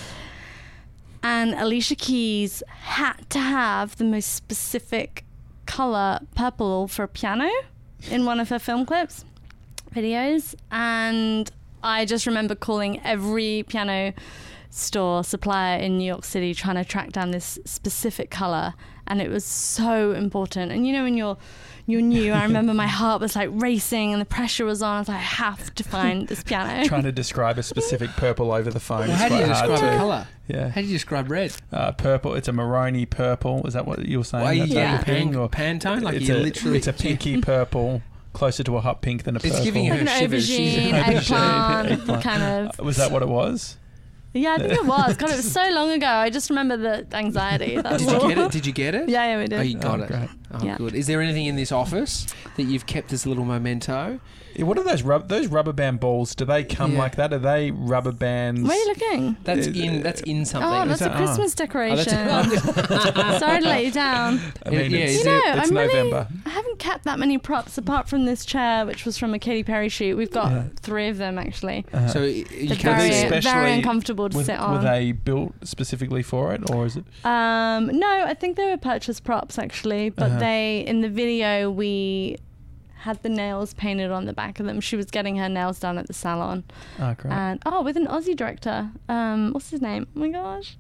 Speaker 3: And Alicia Keys had to have the most specific color purple for piano in one of her film clips, videos. And I just remember calling every piano store supplier in New York City trying to track down this specific color, and it was so important. And you know, when you're you're new, I remember my heart was like racing and the pressure was on. I was like, I have to find this piano.
Speaker 1: Trying to describe a specific purple over the phone.
Speaker 2: Well,
Speaker 1: is
Speaker 2: how do you
Speaker 1: quite hard
Speaker 2: describe
Speaker 1: to-
Speaker 2: a colour?
Speaker 1: Yeah.
Speaker 2: How do you describe red?
Speaker 1: Uh, purple. It's a maroni purple. Is that what you were saying?
Speaker 2: Well, are you
Speaker 1: That's
Speaker 3: Yeah.
Speaker 1: like a pink, or
Speaker 2: pan, Pantone? Like
Speaker 1: it's
Speaker 2: you
Speaker 1: a,
Speaker 2: literally.
Speaker 1: it's a pinky purple, closer to a hot pink than a purple.
Speaker 2: It's giving her
Speaker 3: Like an
Speaker 2: shivers. She's-
Speaker 3: aubergine,
Speaker 1: Aubergine,
Speaker 3: eggplant,
Speaker 1: eggplant.
Speaker 3: kind of.
Speaker 1: Was that what it was?
Speaker 3: Yeah, I think it was. God, it was so long ago. I just remember the anxiety. That's
Speaker 2: Did you
Speaker 3: all.
Speaker 2: get it? Did you get it?
Speaker 3: Yeah, yeah, we did.
Speaker 2: Oh, you got
Speaker 1: Oh,
Speaker 2: it.
Speaker 1: great.
Speaker 2: Oh,
Speaker 3: Yeah.
Speaker 2: good. Is there anything in this office that you've kept as a little memento?
Speaker 1: Yeah, what are those rub- those rubber band balls? Do they come
Speaker 2: Yeah.
Speaker 1: like that? Are they rubber bands?
Speaker 3: Where are you looking?
Speaker 2: That's
Speaker 1: Uh,
Speaker 2: in. That's in something.
Speaker 3: Oh, that's
Speaker 1: that-
Speaker 3: a
Speaker 1: oh.
Speaker 3: Christmas
Speaker 2: Oh,
Speaker 3: decoration.
Speaker 2: that's-
Speaker 3: Sorry to let you down.
Speaker 1: I mean,
Speaker 2: Yeah,
Speaker 1: it's,
Speaker 2: is
Speaker 3: You know,
Speaker 1: it's
Speaker 3: I'm
Speaker 1: November.
Speaker 3: really. I haven't kept that many props apart from this chair, which was from a Katy Perry shoot. We've got
Speaker 1: Yeah.
Speaker 3: three of them actually.
Speaker 1: Uh,
Speaker 2: So you
Speaker 3: They're
Speaker 2: can't
Speaker 3: very,
Speaker 2: see.
Speaker 1: especially
Speaker 3: very uncomfortable to
Speaker 1: were,
Speaker 3: sit
Speaker 1: were
Speaker 3: on.
Speaker 1: they built specifically for it, or is it?
Speaker 3: Um, no, I think they were purchased props actually, but
Speaker 1: Uh-huh.
Speaker 3: they in the video we had the nails painted on the back of them. She was getting her nails done at the salon,
Speaker 1: Oh, great.
Speaker 3: and oh, with an Aussie director. Um, what's his name? Oh my gosh,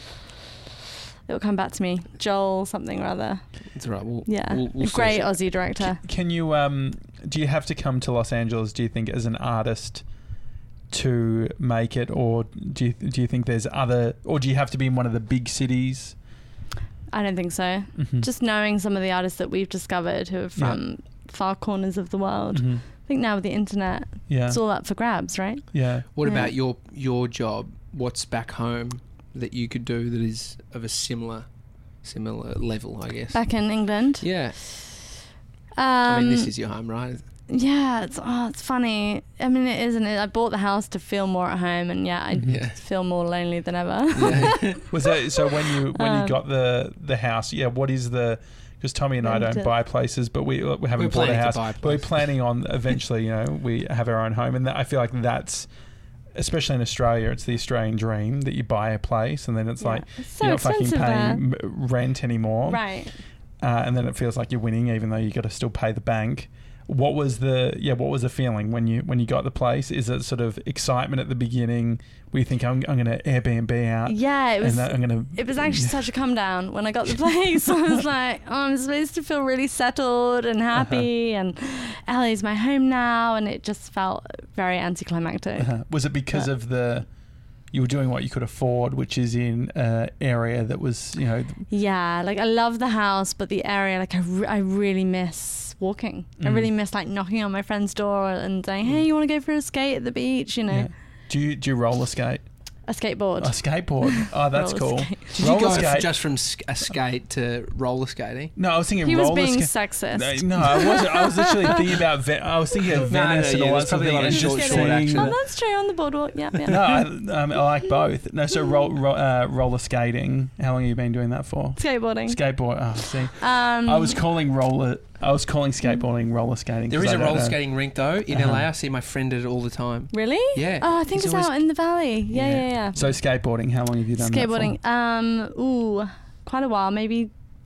Speaker 3: it will come back to me. Joel something or other.
Speaker 2: It's all right. We'll,
Speaker 3: Yeah,
Speaker 2: We'll, we'll
Speaker 3: a great
Speaker 2: search
Speaker 3: Aussie director.
Speaker 1: Can you um do you have to come to Los Angeles, do you think, as an artist to make it, or do you do you think there's other, or do you have to be in one of the big cities?
Speaker 3: I don't think so.
Speaker 1: Mhm.
Speaker 3: Just knowing some of the artists that we've discovered who are from far corners of the world.
Speaker 1: Mhm.
Speaker 3: I think now with the internet,
Speaker 1: Yeah.
Speaker 3: it's all up for grabs, right?
Speaker 1: Yeah.
Speaker 2: What
Speaker 3: Yeah.
Speaker 2: about your your job? What's back home that you could do that is of a similar similar level, I guess?
Speaker 3: Back in England.
Speaker 2: Yeah.
Speaker 3: Um,
Speaker 2: I mean, this is your home, right?
Speaker 3: Yeah, it's oh, it's funny. I mean, it isn't it? I bought the house to feel more at home, and yeah, I
Speaker 2: Yeah.
Speaker 3: feel more lonely than ever.
Speaker 2: Yeah.
Speaker 1: Was that so when you when you
Speaker 3: Um,
Speaker 1: got the the house? Yeah. What is the? Because Tommy and I
Speaker 3: Rented.
Speaker 1: don't buy places, but we we haven't
Speaker 2: We're
Speaker 1: bought a
Speaker 2: planning to
Speaker 1: house.
Speaker 2: buy a
Speaker 1: But we're
Speaker 2: place.
Speaker 1: planning on eventually. You know, we have our own home, and that, I feel like that's, especially in Australia, it's the Australian dream that you buy a place, and then it's
Speaker 3: Yeah.
Speaker 1: like
Speaker 3: It's so
Speaker 1: you're not fucking
Speaker 3: expensive
Speaker 1: paying m- rent anymore,
Speaker 3: Right.
Speaker 1: uh, and then it feels like you're winning, even though you got to still pay the bank. What was the yeah? What was the feeling when you when you got the place? Is it sort of excitement at the beginning, where you think I'm I'm going to Airbnb out,
Speaker 3: Yeah, it was.
Speaker 1: and that I'm going to
Speaker 3: It was actually such a come down when I got the place. I was like, oh, I'm supposed to feel really settled and happy, and L A's my home now, and it just felt very anticlimactic.
Speaker 1: Uh-huh. Was it because
Speaker 3: Yeah.
Speaker 1: of the you were doing what you could afford, which is in an area that was, you know,
Speaker 3: Yeah, like I love the house, but the area, like I, re- I really miss walking. I
Speaker 1: Mm.
Speaker 3: really miss like knocking on my friend's door and saying, hey, you want to go for a skate at the beach? You know,
Speaker 1: yeah. Do you do you roller skate?
Speaker 3: a skateboard.
Speaker 1: A skateboard. Oh, that's
Speaker 3: Roller
Speaker 1: cool.
Speaker 3: skate.
Speaker 2: Did
Speaker 1: Roller
Speaker 2: you go
Speaker 1: skate.
Speaker 2: just from sk- a skate to roller skating?
Speaker 1: No, I was thinking
Speaker 3: He was
Speaker 1: roller
Speaker 3: being
Speaker 1: skate.
Speaker 3: sexist.
Speaker 1: No, I wasn't. I was literally thinking about. Ve- I was thinking of
Speaker 2: No, no,
Speaker 1: Venice and
Speaker 2: yeah,
Speaker 1: all
Speaker 2: there's
Speaker 1: that sort of
Speaker 2: probably a
Speaker 1: thing.
Speaker 2: lot of
Speaker 1: and
Speaker 3: short-
Speaker 1: just
Speaker 3: short
Speaker 1: seeing
Speaker 2: action.
Speaker 3: Oh,
Speaker 1: the-
Speaker 3: that's true, on the boardwalk. Yeah, yeah.
Speaker 1: No, I, um, I like both. No, so ro- ro- uh, roller skating. How long have you been doing that for?
Speaker 3: Skateboarding.
Speaker 1: Skateboard. Oh, see,
Speaker 3: um,
Speaker 1: I was calling roller. I was calling skateboarding roller skating.
Speaker 2: There
Speaker 1: 'cause
Speaker 2: is
Speaker 1: I
Speaker 2: a
Speaker 1: don't
Speaker 2: roller
Speaker 1: know.
Speaker 2: skating rink though in
Speaker 1: Uh-huh.
Speaker 2: L A. I see my friend at it all the time.
Speaker 3: Really?
Speaker 2: Yeah.
Speaker 3: Oh, I think
Speaker 2: He's
Speaker 3: it's
Speaker 2: always-
Speaker 3: out in the valley. Yeah,
Speaker 2: Yeah.
Speaker 3: yeah, yeah.
Speaker 1: So skateboarding. How long have you done
Speaker 3: Skateboarding.
Speaker 1: that
Speaker 3: Um, ooh, quite a while. Maybe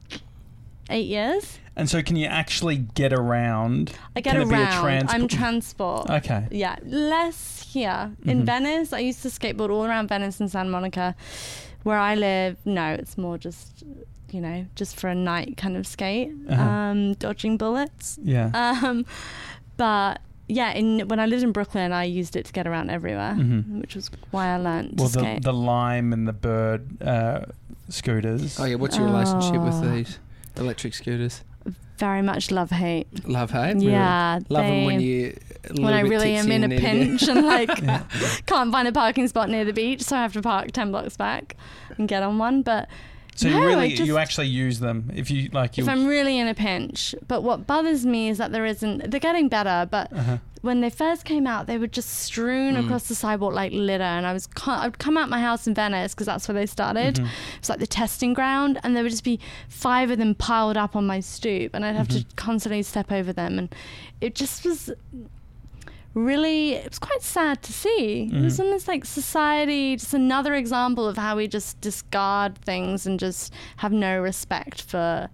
Speaker 3: eight years.
Speaker 1: for? And so, can you actually get around?
Speaker 3: I get
Speaker 1: Can it be a
Speaker 3: around.
Speaker 1: transport-
Speaker 3: I'm transport.
Speaker 1: Okay.
Speaker 3: Yeah, less here. In
Speaker 1: Mhm.
Speaker 3: Venice, I used to skateboard all around Venice and Santa Monica. Where I live, no, it's more just, you know, just for a night kind of skate,
Speaker 1: Uh-huh.
Speaker 3: um, dodging bullets.
Speaker 1: Yeah.
Speaker 3: Um, but yeah, in when I lived in Brooklyn, I used it to get around everywhere,
Speaker 1: Mhm.
Speaker 3: which was why I learned
Speaker 1: Well,
Speaker 3: to
Speaker 1: the
Speaker 3: skate.
Speaker 1: the Lime and the Bird uh, scooters.
Speaker 2: Oh yeah. What's your relationship with
Speaker 3: Oh.
Speaker 2: these electric scooters?
Speaker 3: very much love hate.
Speaker 2: Love hate.
Speaker 3: Yeah,
Speaker 2: Love them
Speaker 3: they-
Speaker 2: when you a
Speaker 3: when I
Speaker 2: little bit
Speaker 3: really am
Speaker 2: tipsy
Speaker 3: in a
Speaker 2: and need to get-
Speaker 3: pinch and like can't find a parking spot near the beach, so I have to park ten blocks back and get on one. But
Speaker 1: So
Speaker 3: no,
Speaker 1: you
Speaker 3: I
Speaker 1: really
Speaker 3: just-
Speaker 1: you actually use them if you like you.
Speaker 3: if I'm really in a pinch. But what bothers me is that there isn't. They're getting better, but
Speaker 1: uh-huh.
Speaker 3: when they first came out, they were just strewn
Speaker 2: Mm.
Speaker 3: across the sidewalk like litter. And I was, I'd come out my house in Venice because that's where they started.
Speaker 1: Mhm.
Speaker 3: It's like the testing ground, and there would just be five of them piled up on my stoop, and I'd have
Speaker 1: Mhm.
Speaker 3: to constantly step over them, and it just was really, it was quite sad to see. It was
Speaker 1: Mhm.
Speaker 3: almost like society, just another example of how we just discard things and just have no respect for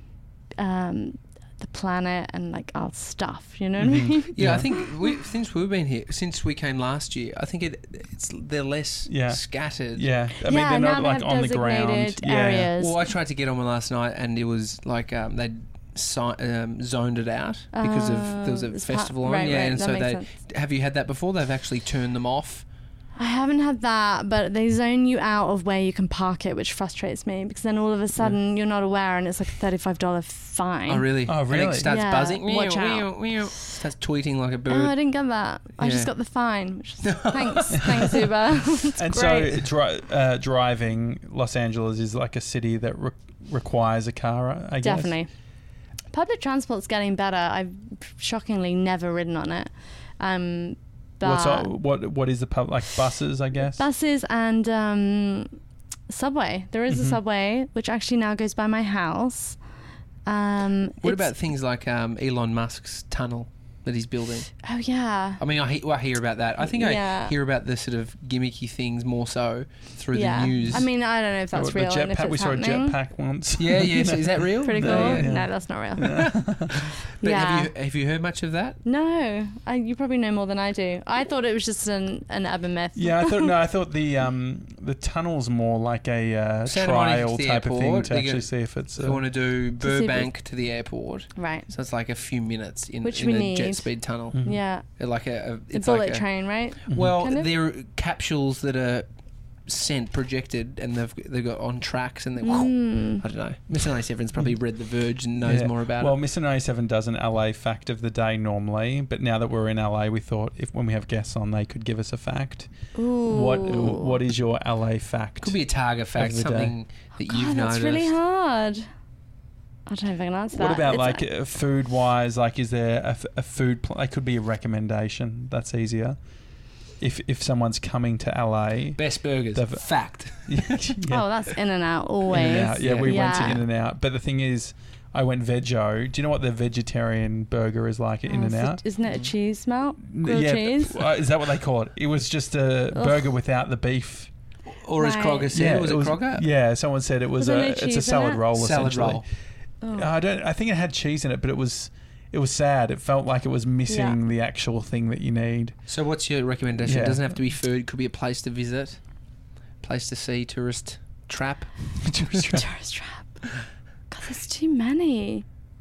Speaker 3: um, the planet and like our stuff. You know what I
Speaker 1: Mhm.
Speaker 3: mean?
Speaker 2: Yeah,
Speaker 1: Yeah.
Speaker 2: I think we, since we've been here, since we came last year, I think it it's they're less
Speaker 1: Yeah.
Speaker 2: scattered.
Speaker 1: Yeah, I mean
Speaker 3: yeah,
Speaker 1: they're
Speaker 3: now
Speaker 1: not
Speaker 3: they
Speaker 1: like
Speaker 3: have
Speaker 1: on the ground.
Speaker 3: designated
Speaker 1: Yeah.
Speaker 3: areas.
Speaker 2: Well, I tried to get on one last night, and it was like um, they'd si- um, zoned it out because of there was a
Speaker 3: Oh, it's part-
Speaker 2: festival on.
Speaker 3: right,
Speaker 2: yeah,
Speaker 3: right,
Speaker 2: and
Speaker 3: that
Speaker 2: so
Speaker 3: makes
Speaker 2: they
Speaker 3: sense.
Speaker 2: have you had that before? They've actually turned them off.
Speaker 3: I haven't had that, but they zone you out of where you can park it, which frustrates me because then all of a sudden you're not aware and it's like a thirty-five dollars fine.
Speaker 2: Oh, really?
Speaker 1: Oh,
Speaker 2: And
Speaker 1: really?
Speaker 2: it starts
Speaker 3: Yeah,
Speaker 2: buzzing.
Speaker 3: watch
Speaker 2: Meow,
Speaker 3: out.
Speaker 2: meow, meow. Starts tweeting like a
Speaker 3: Oh,
Speaker 2: bird.
Speaker 3: I didn't get that. I just
Speaker 2: Yeah.
Speaker 3: got the fine. Which is, thanks, thanks Uber. It's
Speaker 1: And
Speaker 3: great.
Speaker 1: so dri- uh, driving Los Angeles is like a city that re- requires a car, I guess.
Speaker 3: Definitely. Public transport's getting better. I've shockingly never ridden on it. Um, but
Speaker 1: What's all, what what is the pub like buses? I guess.
Speaker 3: buses and um, subway. There is
Speaker 1: Mhm.
Speaker 3: a subway which actually now goes by my house. Um,
Speaker 2: What
Speaker 3: it's-
Speaker 2: about things like um, Elon Musk's tunnel that he's building?
Speaker 3: Oh yeah.
Speaker 2: I mean, I, he- well, I hear about that. I think
Speaker 3: Yeah.
Speaker 2: I hear about the sort of gimmicky things more so through
Speaker 3: yeah.
Speaker 2: the news.
Speaker 3: I mean, I don't know if that's
Speaker 1: the
Speaker 3: real and if
Speaker 1: jetpack.
Speaker 3: it's
Speaker 1: We saw a
Speaker 3: happening.
Speaker 1: jetpack once.
Speaker 2: yeah, yeah. So is that real?
Speaker 3: Pretty cool.
Speaker 1: Yeah, yeah.
Speaker 3: No, that's not real.
Speaker 2: But
Speaker 3: yeah.
Speaker 2: have you have you heard much of that?
Speaker 3: No, I, you probably know more than I do. I thought it was just an, an urban myth.
Speaker 1: Yeah, I thought no, I thought the um the tunnel's more like a uh,
Speaker 2: Santa Monica
Speaker 1: trial
Speaker 2: to the
Speaker 1: type of thing
Speaker 2: airport,
Speaker 1: to
Speaker 2: they
Speaker 1: actually
Speaker 2: go-
Speaker 1: see if it's.
Speaker 2: They
Speaker 1: Uh,
Speaker 2: want to do
Speaker 3: To see if
Speaker 2: Burbank to the airport,
Speaker 3: Right.
Speaker 2: so it's like a few minutes in,
Speaker 3: Which
Speaker 2: in
Speaker 3: we
Speaker 2: the
Speaker 3: need.
Speaker 2: jet speed tunnel.
Speaker 1: Mhm.
Speaker 3: Yeah.
Speaker 2: Like a, a
Speaker 3: The
Speaker 2: it's
Speaker 3: bullet
Speaker 2: like a,
Speaker 3: train, right?
Speaker 1: Mhm.
Speaker 2: Well,
Speaker 3: Kind of?
Speaker 2: they're capsules that are sent projected, and they've they've got on tracks, and they.
Speaker 3: Mm.
Speaker 2: I don't know. Mister ninety-seven's probably read The Verge and knows
Speaker 1: Yeah.
Speaker 2: more about
Speaker 1: Well,
Speaker 2: it.
Speaker 1: Mister ninety-seven does an L A fact of the day normally, but now that we're in L A, we thought if when we have guests on, they could give us a fact.
Speaker 3: Ooh.
Speaker 1: What What is your L A fact?
Speaker 2: Could be a Targa fact,
Speaker 1: of the day.
Speaker 2: something that
Speaker 3: God,
Speaker 2: you've
Speaker 3: that's
Speaker 2: noticed.
Speaker 3: really hard. I don't know if I can answer
Speaker 1: What
Speaker 3: that.
Speaker 1: about
Speaker 3: It's-
Speaker 1: like uh, food wise? Like, is there a, f- a food? Pl- it could be a recommendation. That's easier. If if someone's coming to L A,
Speaker 2: Best burgers.
Speaker 1: They've-
Speaker 2: Fact.
Speaker 1: yeah,
Speaker 3: Oh, that's In and Out always.
Speaker 1: In and Out. Yeah, we went to
Speaker 3: Yeah.
Speaker 1: In and Out. But the thing is, I went veggie. Do you know what the vegetarian burger is like at In
Speaker 3: Oh,
Speaker 1: and
Speaker 3: so
Speaker 1: Out?
Speaker 3: Isn't it a cheese melt? Grilled
Speaker 1: yeah,
Speaker 3: cheese?
Speaker 1: uh, is that what they call it? It was just a
Speaker 3: Ugh.
Speaker 1: burger without the beef.
Speaker 2: Or as
Speaker 3: Right.
Speaker 2: Kroger said, was it, Kroger?
Speaker 1: Yeah, someone said it was,
Speaker 3: Was there
Speaker 1: a
Speaker 3: no
Speaker 1: it's a
Speaker 3: cheese in
Speaker 1: salad
Speaker 3: it?
Speaker 1: roll
Speaker 2: Salad
Speaker 1: essentially.
Speaker 2: roll.
Speaker 3: Oh.
Speaker 1: Uh, I don't. I think it had cheese in it, but it was it was sad. It felt like it was missing
Speaker 3: Yeah.
Speaker 1: the actual thing that you need.
Speaker 2: So what's your recommendation?
Speaker 1: Yeah.
Speaker 2: It doesn't have to be food. It could be a place to visit, place to see, tourist trap.
Speaker 1: Tourist trap.
Speaker 3: Tourist trap. God, there's too many.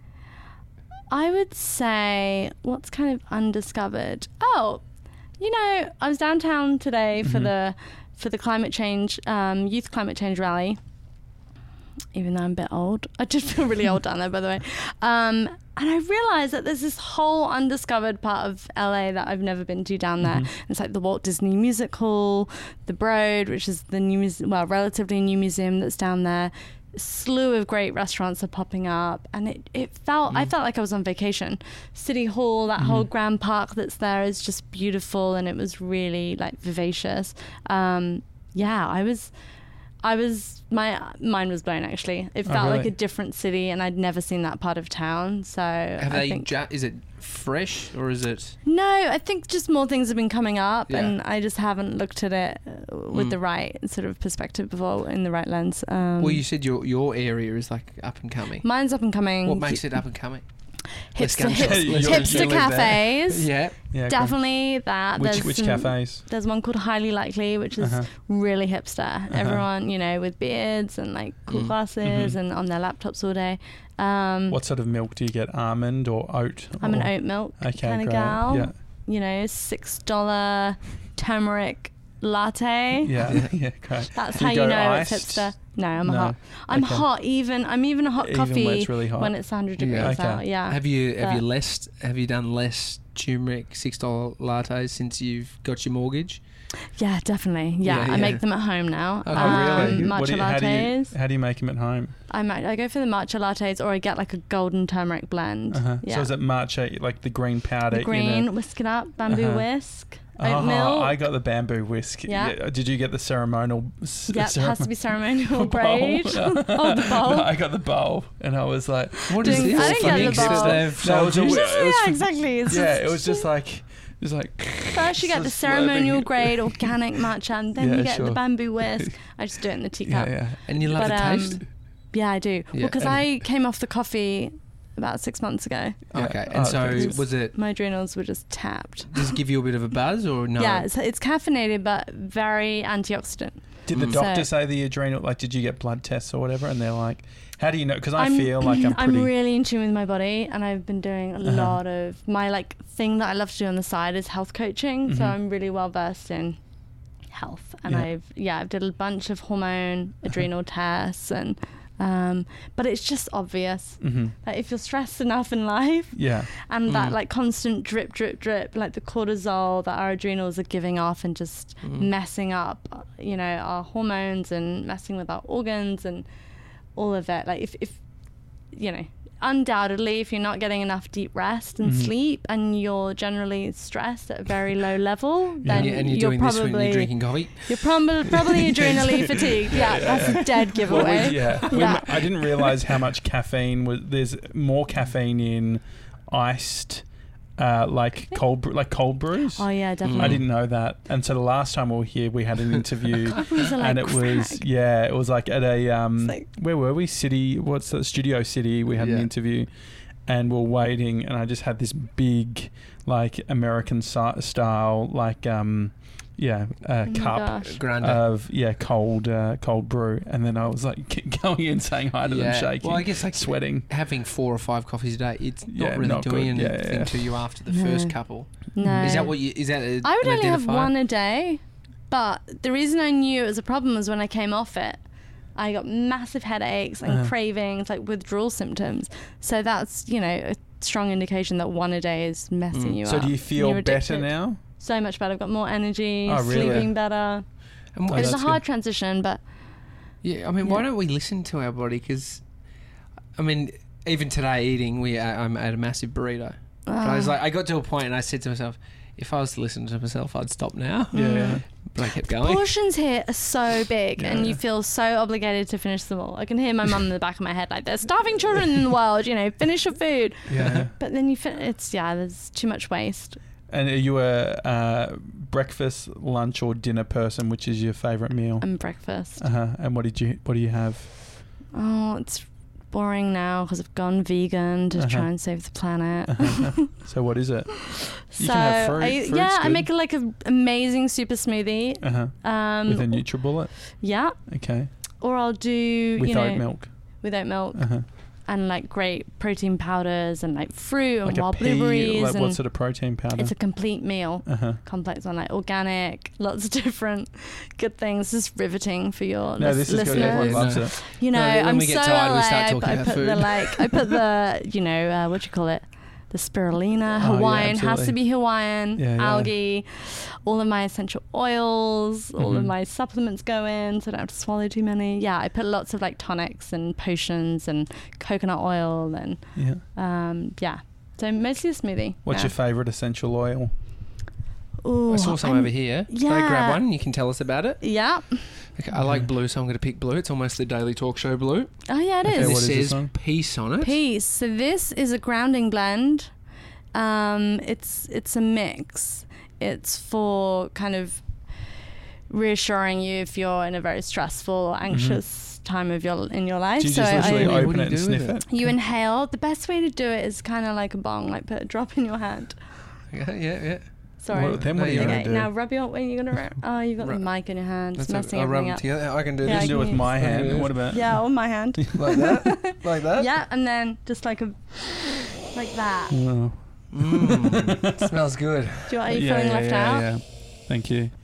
Speaker 3: I would say what's kind of undiscovered. Oh, you know, I was downtown today for
Speaker 1: Mhm.
Speaker 3: the for the climate change um, youth climate change rally. Even though I'm a bit old, I did feel really old down there, by the way. Um, and I realised that there's this whole undiscovered part of L A that I've never been to down there.
Speaker 1: Mhm.
Speaker 3: It's like the Walt Disney Music Hall, the Broad, which is the new, muse- well, relatively new museum that's down there. A slew of great restaurants are popping up, and it, it felt I
Speaker 2: Mm.
Speaker 3: felt like I was on vacation. City Hall, that
Speaker 1: Mhm.
Speaker 3: whole Grand Park that's there is just beautiful, and it was really like vivacious. Um, yeah, I was. I was my mind was blown actually. It
Speaker 1: Oh,
Speaker 3: felt like
Speaker 1: really?
Speaker 3: a different city, and I'd never seen that part of town. So
Speaker 2: Have
Speaker 3: I
Speaker 2: they?
Speaker 3: think
Speaker 2: Ju- is it fresh or is it?
Speaker 3: no, I think just more things have been coming up,
Speaker 2: Yeah.
Speaker 3: and I just haven't looked at it uh, with
Speaker 2: Mm.
Speaker 3: the right sort of perspective before, in the right lens. Um,
Speaker 2: Well, you said your your area is like up and coming.
Speaker 3: mine's up and coming.
Speaker 2: What makes it up and coming? Let's
Speaker 3: hipster,
Speaker 2: go-
Speaker 3: hipster,
Speaker 1: You're- you're
Speaker 3: hipster
Speaker 1: leave that.
Speaker 3: cafes?
Speaker 2: Yeah.
Speaker 1: Yeah, go on.
Speaker 3: Definitely that.
Speaker 1: Which
Speaker 3: There's
Speaker 1: which
Speaker 3: some-
Speaker 1: cafes?
Speaker 3: There's one called Highly Likely, which is
Speaker 1: Uh-huh.
Speaker 3: really hipster. Everyone, you know, with beards and like cool
Speaker 2: Mm.
Speaker 3: glasses
Speaker 1: Mhm.
Speaker 3: and on their laptops all day. Um,
Speaker 1: What sort of milk do you get? Almond or oat?
Speaker 3: I'm an
Speaker 1: or-
Speaker 3: oat milk
Speaker 1: Okay,
Speaker 3: kind of
Speaker 1: great.
Speaker 3: gal.
Speaker 1: Yeah,
Speaker 3: You know, six dollar turmeric latte.
Speaker 1: yeah, yeah. Great.
Speaker 3: That's
Speaker 1: Do
Speaker 3: how
Speaker 1: you
Speaker 3: you
Speaker 1: go
Speaker 3: know it's
Speaker 1: iced?
Speaker 3: hipster. No, I'm
Speaker 1: No.
Speaker 3: hot. I'm
Speaker 1: Okay.
Speaker 3: hot. Even I'm even a hot
Speaker 1: Even when
Speaker 3: coffee
Speaker 1: it's really hot.
Speaker 3: when it's one hundred degrees
Speaker 2: Yeah.
Speaker 1: Okay.
Speaker 3: out. Yeah.
Speaker 2: Have you have you
Speaker 3: But-
Speaker 2: less have you done less turmeric six dollar lattes since you've got your mortgage?
Speaker 3: Yeah, definitely. Yeah,
Speaker 2: Yeah,
Speaker 3: I
Speaker 2: yeah.
Speaker 3: make them at home now.
Speaker 2: Oh,
Speaker 1: Oh, really?
Speaker 3: Um,
Speaker 1: What
Speaker 3: matcha
Speaker 1: do you, how, do you,
Speaker 3: lattes.
Speaker 1: how do you make them at home?
Speaker 3: I might. I go for the matcha lattes, or I get like a golden turmeric blend.
Speaker 1: Uh-huh.
Speaker 3: Yeah.
Speaker 1: So is it matcha, like the green powder?
Speaker 3: the green,
Speaker 1: In a,
Speaker 3: whisk it up, bamboo
Speaker 1: Uh-huh.
Speaker 3: whisk,
Speaker 1: oh,
Speaker 3: oatmeal.
Speaker 1: I got the bamboo whisk.
Speaker 3: Yeah.
Speaker 1: Did you get the ceremonial? s-
Speaker 3: Yeah, it
Speaker 1: ceremon-
Speaker 3: has to be ceremonial
Speaker 1: bowl?
Speaker 3: grade. oh, the bowl.
Speaker 1: No, I got the bowl, and I was like,
Speaker 2: What
Speaker 3: is Doing- this? I didn't get the
Speaker 2: Mix that
Speaker 3: bowl.
Speaker 2: they've
Speaker 1: No, it was
Speaker 2: sold
Speaker 1: a
Speaker 2: you?
Speaker 1: wi- it was
Speaker 3: yeah,
Speaker 1: for-
Speaker 3: exactly. It's
Speaker 1: yeah,
Speaker 3: just-
Speaker 1: it was just like, it was like.
Speaker 3: First you get the
Speaker 1: just
Speaker 3: ceremonial
Speaker 1: slurping.
Speaker 3: grade organic matcha, and then
Speaker 1: Yeah,
Speaker 3: you get
Speaker 1: sure.
Speaker 3: the bamboo whisk. I just do it in the teacup.
Speaker 1: Yeah,
Speaker 3: Yeah,
Speaker 1: yeah.
Speaker 2: And you love
Speaker 3: But,
Speaker 2: the
Speaker 3: um,
Speaker 2: taste?
Speaker 3: I do.
Speaker 2: Yeah,
Speaker 3: Well, because
Speaker 2: and-
Speaker 3: I came off the coffee about six months ago.
Speaker 1: Yeah.
Speaker 2: Okay.
Speaker 1: Oh,
Speaker 2: And so
Speaker 1: okay.
Speaker 2: was it
Speaker 3: My adrenals were just tapped.
Speaker 2: does it give you a bit of a buzz or no?
Speaker 3: Yeah, it's, it's caffeinated, but very antioxidant.
Speaker 1: Did the
Speaker 2: Mm.
Speaker 1: doctor
Speaker 3: So-
Speaker 1: say the adrenal? Like, did you get blood tests or whatever? And they're like, how do you know? Because I
Speaker 3: I'm-
Speaker 1: feel like I'm pretty.
Speaker 3: really in tune with my body, and I've been doing a
Speaker 1: Uh-huh.
Speaker 3: lot of my like thing that I love to do on the side is health coaching. So
Speaker 1: Mhm.
Speaker 3: I'm really well versed in health, and
Speaker 1: Yeah.
Speaker 3: I've yeah I've did a bunch of hormone adrenal tests, and um, but it's just obvious.
Speaker 1: hmm
Speaker 3: Like if you're stressed enough in life,
Speaker 1: Yeah.
Speaker 3: and that
Speaker 2: Mm.
Speaker 3: like constant drip, drip, drip, like the cortisol that our adrenals are giving off and just
Speaker 2: Mm.
Speaker 3: messing up, you know, our hormones and messing with our organs and all of it. Like if, if you know, undoubtedly, if you're not getting enough deep rest and
Speaker 1: Mhm.
Speaker 3: sleep, and you're generally stressed at a very low level,
Speaker 2: And,
Speaker 3: then
Speaker 2: you, and you're,
Speaker 3: you're
Speaker 2: doing
Speaker 3: probably
Speaker 2: this when you're drinking coffee.
Speaker 3: you're probably probably adrenally fatigued. Yeah, that's a dead
Speaker 1: Well,
Speaker 3: giveaway.
Speaker 1: we, yeah. We,
Speaker 3: Yeah.
Speaker 1: I didn't realize how much caffeine was. There's more caffeine in iced, uh, like cold, bre- like cold brews.
Speaker 3: Oh yeah, definitely.
Speaker 1: I didn't know that. And so the last time we were here, we had an interview,
Speaker 3: Coffees are like
Speaker 1: and it was
Speaker 3: crack.
Speaker 1: yeah, it was like at a um,
Speaker 3: It's like-
Speaker 1: where were we? City, what's the Studio City? We had
Speaker 2: Yeah.
Speaker 1: an interview, and we're waiting, and I just had this big, like American si- style, like um, yeah, uh,
Speaker 3: Oh my
Speaker 1: cup
Speaker 3: gosh.
Speaker 2: Grinder.
Speaker 1: of yeah cold uh, cold brew, and then I was like going in saying hi to them, shaking,
Speaker 2: Well, I guess like
Speaker 1: sweating.
Speaker 2: having four or five coffees a day, it's
Speaker 1: Yeah,
Speaker 2: not really
Speaker 1: not
Speaker 2: doing
Speaker 1: good. Yeah,
Speaker 2: anything
Speaker 1: yeah.
Speaker 2: to you after the
Speaker 3: No.
Speaker 2: first couple.
Speaker 3: No.
Speaker 2: Is that what you? Is that? A,
Speaker 3: I would
Speaker 2: an
Speaker 3: only have
Speaker 2: identifier?
Speaker 3: one a day, but the reason I knew it was a problem was when I came off it. I got massive headaches and
Speaker 1: Uh-huh.
Speaker 3: cravings, like withdrawal symptoms. So that's, you know, a strong indication that one a day is messing
Speaker 2: Mm.
Speaker 3: you
Speaker 1: So
Speaker 3: up.
Speaker 1: do you feel
Speaker 3: You're
Speaker 1: better
Speaker 3: addicted.
Speaker 1: now?
Speaker 3: So much better. I've got more energy,
Speaker 1: Oh, really?
Speaker 3: sleeping better.
Speaker 2: And
Speaker 1: Oh,
Speaker 2: wh-
Speaker 3: It's a
Speaker 1: that's
Speaker 3: hard
Speaker 1: good.
Speaker 3: transition, but
Speaker 2: yeah, I mean, why
Speaker 3: Yeah.
Speaker 2: don't we listen to our body? Because, I mean, even today eating, we uh, I'm at a massive burrito. But I was
Speaker 3: uh,
Speaker 2: like, I got to a point, and I said to myself, if I was to listen to myself, I'd stop now.
Speaker 1: Yeah.
Speaker 3: Mm.
Speaker 2: But I kept going.
Speaker 3: portions here are so big, and
Speaker 1: Yeah.
Speaker 3: you feel so obligated to finish them all. I can hear my mum in the back of my head, like, there's starving children in the world, you know, finish your food.
Speaker 1: Yeah.
Speaker 3: But then you fin- it's, yeah, there's too much waste.
Speaker 1: And are you a uh, breakfast, lunch, or dinner person? Which is your favourite meal?
Speaker 3: And breakfast.
Speaker 1: Uh huh. And what did you what do you have?
Speaker 3: Oh, it's boring now because I've gone vegan to
Speaker 1: Uh-huh.
Speaker 3: try and save the planet.
Speaker 1: Uh-huh. So what is it? You
Speaker 3: so
Speaker 1: can have fruit.
Speaker 3: I,
Speaker 1: Fruit's
Speaker 3: yeah, I
Speaker 1: good.
Speaker 3: make like an amazing super smoothie.
Speaker 1: Uh huh.
Speaker 3: Um,
Speaker 1: With a NutriBullet.
Speaker 3: yeah,
Speaker 1: Okay.
Speaker 3: or I'll do
Speaker 1: With
Speaker 3: you know
Speaker 1: oat milk.
Speaker 3: with oat milk
Speaker 1: Uh huh.
Speaker 3: and like great protein powders and like fruit and
Speaker 1: Like a
Speaker 3: wild
Speaker 1: pea.
Speaker 3: blueberries.
Speaker 1: Like
Speaker 3: and
Speaker 1: what sort of protein powder?
Speaker 3: it's a complete meal.
Speaker 1: Uh huh.
Speaker 3: Complex one, like organic, lots of different good things. This is riveting for your
Speaker 1: No,
Speaker 3: lis-
Speaker 1: this is good.
Speaker 3: listeners.
Speaker 1: Everyone
Speaker 2: Yeah,
Speaker 1: loves
Speaker 2: no.
Speaker 1: it.
Speaker 3: You know,
Speaker 2: No, when
Speaker 3: I'm
Speaker 2: we get
Speaker 3: so
Speaker 2: tired, we
Speaker 3: L A.
Speaker 2: start
Speaker 3: I,
Speaker 2: talking
Speaker 3: I
Speaker 2: about
Speaker 3: put the
Speaker 2: food.
Speaker 3: like, I put the, you know, uh, what do you call it? The spirulina,
Speaker 1: Oh, yeah,
Speaker 3: Hawaiian, has
Speaker 1: absolutely.
Speaker 3: to be Hawaiian,
Speaker 1: Yeah, yeah.
Speaker 3: algae, all of my essential oils, all of
Speaker 1: Mhm.
Speaker 3: my supplements go in, so I don't have to swallow too many. Yeah, I put lots of like tonics and potions and coconut oil and
Speaker 1: Yeah.
Speaker 3: um, yeah. So mostly a smoothie.
Speaker 1: What's
Speaker 3: yeah.
Speaker 1: your favourite essential oil?
Speaker 3: Ooh,
Speaker 2: I saw some
Speaker 3: I'm-
Speaker 2: over here. Can I
Speaker 3: yeah.
Speaker 2: grab one? You can tell us about it.
Speaker 3: Yeah.
Speaker 2: Okay, I like
Speaker 1: Okay.
Speaker 2: blue, so I'm going to pick blue. It's almost the Daily Talk Show blue.
Speaker 3: Oh yeah, it
Speaker 1: Okay,
Speaker 3: is.
Speaker 2: And
Speaker 1: what
Speaker 2: it
Speaker 1: is this
Speaker 2: says
Speaker 1: one?
Speaker 2: peace on it.
Speaker 3: Peace. So this is a grounding blend. Um, it's it's a mix. It's for kind of reassuring you if you're in a very stressful or anxious time of your in your life.
Speaker 1: Do you
Speaker 3: so
Speaker 1: just literally
Speaker 3: I,
Speaker 2: What do
Speaker 1: open
Speaker 2: you
Speaker 1: it and
Speaker 2: do
Speaker 1: sniff
Speaker 2: with
Speaker 1: it?
Speaker 2: it?
Speaker 3: you inhale. The best way to do it is kind of like a bong, like put a drop in your hand.
Speaker 2: Yeah, yeah, yeah.
Speaker 3: Sorry.
Speaker 1: Well, then what
Speaker 2: No,
Speaker 1: are you
Speaker 2: you're
Speaker 1: going
Speaker 3: Okay,
Speaker 1: to do?
Speaker 3: now rub your. When you're gonna. Rub, oh, you've got the
Speaker 2: Ru-
Speaker 3: mic in your hand. It's
Speaker 2: That's
Speaker 3: messing
Speaker 2: it. I'll rub
Speaker 3: everything
Speaker 2: them
Speaker 3: up.
Speaker 2: together. I can do
Speaker 3: Yeah,
Speaker 1: You
Speaker 2: this.
Speaker 1: can do it with
Speaker 3: can
Speaker 1: my
Speaker 2: use-
Speaker 1: hand.
Speaker 2: Yeah.
Speaker 1: What about?
Speaker 3: Yeah, on my hand.
Speaker 2: Like that? Like that?
Speaker 3: Yeah, and then just like a, like that. Do
Speaker 1: Oh.
Speaker 2: Mm, smells good.
Speaker 3: you, are you
Speaker 1: yeah,
Speaker 3: feeling
Speaker 1: yeah,
Speaker 3: left
Speaker 1: yeah,
Speaker 3: out?
Speaker 1: yeah. Thank you.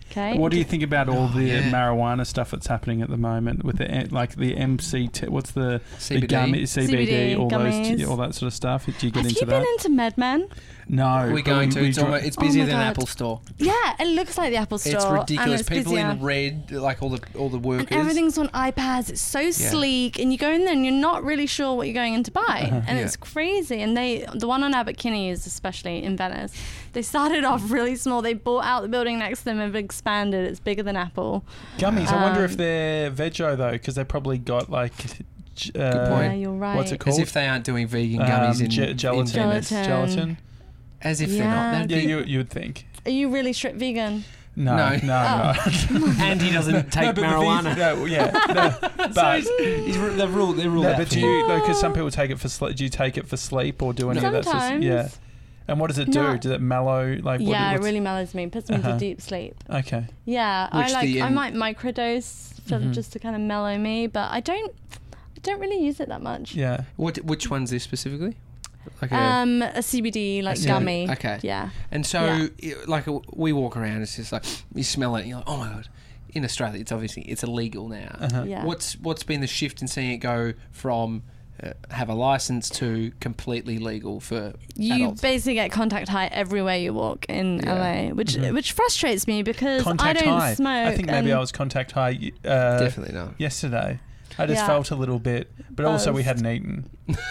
Speaker 3: Okay.
Speaker 1: What do you think about all
Speaker 2: Oh,
Speaker 1: the
Speaker 2: yeah.
Speaker 1: marijuana stuff that's happening at the moment with the like the M C T? What's the
Speaker 2: C B D.
Speaker 1: the gummy C B D,
Speaker 3: C B D,
Speaker 1: all
Speaker 3: gummies.
Speaker 1: those all that sort of stuff? Do you get
Speaker 3: Have
Speaker 1: into
Speaker 3: you
Speaker 1: that?
Speaker 3: been into MedMen?
Speaker 1: No,
Speaker 2: We're
Speaker 1: but
Speaker 2: going
Speaker 1: we-
Speaker 2: to.
Speaker 1: we
Speaker 2: It's,
Speaker 1: dri-
Speaker 2: almost, it's
Speaker 3: Oh
Speaker 2: busier
Speaker 3: my
Speaker 2: than an
Speaker 3: God.
Speaker 2: Apple Store.
Speaker 3: Yeah, it looks like the Apple Store.
Speaker 2: It's
Speaker 3: And
Speaker 2: ridiculous.
Speaker 3: it's
Speaker 2: People
Speaker 3: busier.
Speaker 2: in red, like all the all the workers.
Speaker 3: And everything's on iPads. It's so sleek, and you go in there and you're not really sure what you're going in to buy,
Speaker 1: Uh-huh.
Speaker 3: and
Speaker 2: Yeah.
Speaker 3: it's crazy. And they, the one on Abbot Kinney's, especially in Venice, they started off really small. They bought out the building next to them and have expanded. It's bigger than Apple.
Speaker 1: gummies. I wonder if
Speaker 3: Um,
Speaker 1: they're veggie though, because they probably got like. j- Uh,
Speaker 2: Good point.
Speaker 3: Yeah, you're right.
Speaker 1: What's it
Speaker 2: As
Speaker 1: called?
Speaker 2: if they aren't doing vegan gummies
Speaker 1: Um,
Speaker 2: in,
Speaker 1: ge- gelatin.
Speaker 2: in Venice.
Speaker 3: Gelatin.
Speaker 1: Gelatin.
Speaker 2: As if
Speaker 3: Yeah.
Speaker 2: they're not. That'd
Speaker 1: Yeah,
Speaker 2: be-
Speaker 1: you you would think.
Speaker 3: Are you really strict vegan?
Speaker 1: No, no,
Speaker 2: No.
Speaker 1: no.
Speaker 3: Oh.
Speaker 2: and he doesn't take
Speaker 1: No, but the
Speaker 2: marijuana.
Speaker 1: thing- no, yeah, no,
Speaker 2: So
Speaker 1: but
Speaker 2: he's, he's, ru- they've ruled. They're ruled
Speaker 1: no,
Speaker 2: out.
Speaker 1: but
Speaker 2: for
Speaker 1: do
Speaker 2: him.
Speaker 1: you? Because some people take it for sleep. Do you take it for sleep or do any of that? Sort of-
Speaker 3: Sometimes.
Speaker 1: yeah. And what does it do?
Speaker 3: No.
Speaker 1: Does it mellow? Like what,
Speaker 3: Yeah, it
Speaker 1: what's-
Speaker 3: really mellows me. Puts me
Speaker 1: Uh-huh.
Speaker 3: into deep sleep.
Speaker 1: Okay.
Speaker 3: Yeah,
Speaker 2: Which
Speaker 3: I like.
Speaker 2: the,
Speaker 3: I
Speaker 2: um,
Speaker 3: might microdose for
Speaker 1: Mhm.
Speaker 3: just to kind of mellow me, but I don't. I don't really use it that much.
Speaker 1: Yeah.
Speaker 2: What? Which one's this specifically? Like a,
Speaker 3: Um, a C B D like
Speaker 2: C B D,
Speaker 3: gummy.
Speaker 2: okay.
Speaker 3: Yeah.
Speaker 2: and so, i- like, uh, we walk around. It's just like you smell it. And you're like, oh my god. In Australia, it's obviously it's illegal now.
Speaker 1: Uh-huh.
Speaker 3: Yeah.
Speaker 2: What's what's been the shift in seeing it go from uh, have a license to completely legal for
Speaker 3: You
Speaker 2: adults?
Speaker 3: basically get contact high everywhere you walk in
Speaker 2: Yeah.
Speaker 3: L A, which
Speaker 1: Mhm.
Speaker 3: which frustrates me because
Speaker 1: Contact
Speaker 3: I don't
Speaker 1: high.
Speaker 3: smoke.
Speaker 1: I think maybe
Speaker 3: and
Speaker 1: I was contact high uh,
Speaker 2: Definitely not.
Speaker 1: yesterday. I just
Speaker 3: Yeah.
Speaker 1: felt a little bit, but also we
Speaker 3: Buzzed.
Speaker 1: hadn't eaten,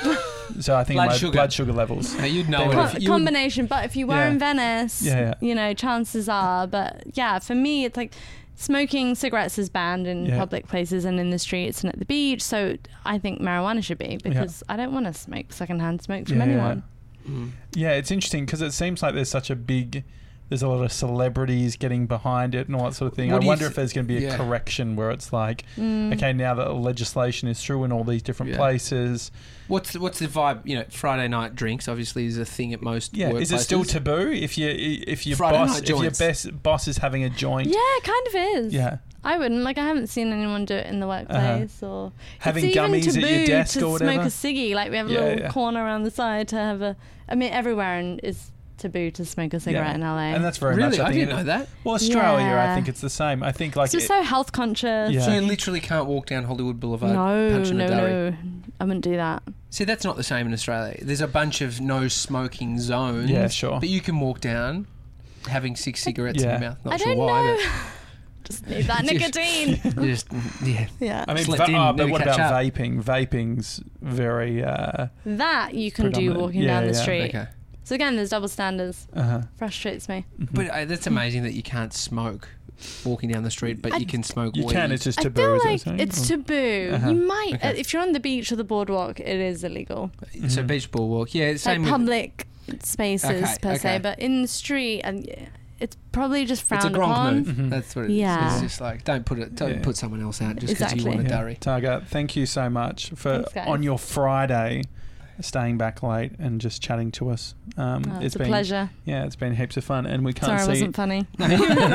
Speaker 1: so I think
Speaker 2: Blood
Speaker 1: my
Speaker 2: sugar.
Speaker 1: blood sugar levels.
Speaker 2: Now, you'd know
Speaker 1: They
Speaker 2: it
Speaker 1: were-
Speaker 2: if
Speaker 3: co-
Speaker 2: you would-
Speaker 3: combination. But if you were
Speaker 1: Yeah.
Speaker 3: in Venice,
Speaker 1: Yeah, yeah.
Speaker 3: you know, chances are. But yeah, for me, it's like smoking cigarettes is banned in
Speaker 1: Yeah.
Speaker 3: public places and in the streets and at the beach. So I think marijuana should be because I don't want to smoke secondhand smoke from
Speaker 1: Yeah, yeah.
Speaker 3: anyone.
Speaker 2: Mm.
Speaker 1: Yeah, it's interesting because it seems like there's such a big, there's a lot of celebrities getting behind it and all that sort of thing.
Speaker 2: What
Speaker 1: I
Speaker 2: do you
Speaker 1: wonder
Speaker 2: th-
Speaker 1: if there's going to be a
Speaker 2: yeah.
Speaker 1: correction where it's like,
Speaker 3: Mm.
Speaker 1: okay, now that legislation is through in all these different
Speaker 2: Yeah.
Speaker 1: places,
Speaker 2: What's the, what's the vibe? You know, Friday night drinks obviously is a thing at most.
Speaker 1: yeah, is it still
Speaker 2: workplaces.
Speaker 1: taboo if you if your
Speaker 2: Friday
Speaker 1: boss
Speaker 2: night
Speaker 1: if your
Speaker 2: joints.
Speaker 1: best boss is having a joint?
Speaker 3: Yeah, it kind of is.
Speaker 1: Yeah.
Speaker 3: I wouldn't. Like, I haven't seen anyone do it in the workplace or
Speaker 1: Having
Speaker 3: it's even
Speaker 1: gummies at your
Speaker 3: taboo
Speaker 1: desk
Speaker 3: to
Speaker 1: or whatever?
Speaker 3: smoke a ciggy. Like, we have a
Speaker 1: Yeah,
Speaker 3: little
Speaker 1: yeah.
Speaker 3: corner around the side to have a. I mean, everywhere and is taboo to smoke a cigarette
Speaker 1: Yeah.
Speaker 3: in L A.
Speaker 1: And that's very
Speaker 2: Really,
Speaker 1: much.
Speaker 2: I,
Speaker 1: I, think
Speaker 2: didn't
Speaker 1: it-
Speaker 2: know that.
Speaker 1: Well, Australia, I
Speaker 3: Yeah.
Speaker 1: think it's the same. I think like
Speaker 3: it's just
Speaker 1: it-
Speaker 3: so health conscious.
Speaker 1: Yeah.
Speaker 2: So you literally can't walk down Hollywood Boulevard
Speaker 3: No,
Speaker 2: punching
Speaker 3: no,
Speaker 2: a durry.
Speaker 3: no. I wouldn't do that.
Speaker 2: See, that's not the same in Australia. There's a bunch of no smoking zones.
Speaker 1: Yeah, sure.
Speaker 2: But you can walk down having six cigarettes
Speaker 1: Yeah.
Speaker 2: in your mouth. Not
Speaker 3: I
Speaker 2: sure
Speaker 3: don't
Speaker 2: why,
Speaker 3: know. Just need that nicotine.
Speaker 2: but just yeah.
Speaker 3: Yeah.
Speaker 1: I mean,
Speaker 2: Slept
Speaker 1: va-
Speaker 2: in,
Speaker 1: oh, but
Speaker 2: never
Speaker 1: what
Speaker 2: catch
Speaker 1: about
Speaker 2: up.
Speaker 1: vaping? Vaping's very. Uh,
Speaker 3: That you can do
Speaker 1: Predominant.
Speaker 3: walking
Speaker 1: Yeah,
Speaker 3: down the
Speaker 1: yeah.
Speaker 3: street.
Speaker 2: Okay.
Speaker 3: So again, there's double standards.
Speaker 1: uh-huh.
Speaker 3: Frustrates me.
Speaker 1: Mhm.
Speaker 2: But uh, that's amazing that you can't smoke walking down the street, but
Speaker 3: I-
Speaker 2: you can smoke
Speaker 1: you
Speaker 2: weed.
Speaker 1: can. It's just
Speaker 3: I
Speaker 1: taboo.
Speaker 3: feel
Speaker 1: is that
Speaker 3: like
Speaker 1: saying?
Speaker 3: it's
Speaker 1: Or-
Speaker 3: taboo.
Speaker 1: Uh-huh.
Speaker 3: You might,
Speaker 2: Okay.
Speaker 3: uh, if you're on the beach or the boardwalk, it is illegal.
Speaker 2: So
Speaker 1: Mhm.
Speaker 2: beach ball walk. Yeah, same
Speaker 3: Like
Speaker 2: with
Speaker 3: public spaces
Speaker 2: Okay,
Speaker 3: per se,
Speaker 2: okay.
Speaker 3: but in the street, and yeah, it's probably just
Speaker 2: it's a
Speaker 3: frowned
Speaker 2: gronk
Speaker 3: upon.
Speaker 2: move.
Speaker 1: Mhm.
Speaker 2: That's what it is.
Speaker 3: Yeah.
Speaker 2: It's just like don't put it don't
Speaker 1: Yeah.
Speaker 2: put someone else out just because you
Speaker 3: Exactly.
Speaker 2: want a
Speaker 1: Yeah.
Speaker 2: durry.
Speaker 1: Targa, thank you so much for
Speaker 3: Thanks, guys.
Speaker 1: on your Friday staying back late and just chatting to us. Um,
Speaker 3: Oh, it's a
Speaker 1: been
Speaker 3: pleasure.
Speaker 1: yeah, it's been heaps of fun, and we can't
Speaker 3: Sorry, I
Speaker 1: see.
Speaker 3: wasn't funny.
Speaker 1: sorry,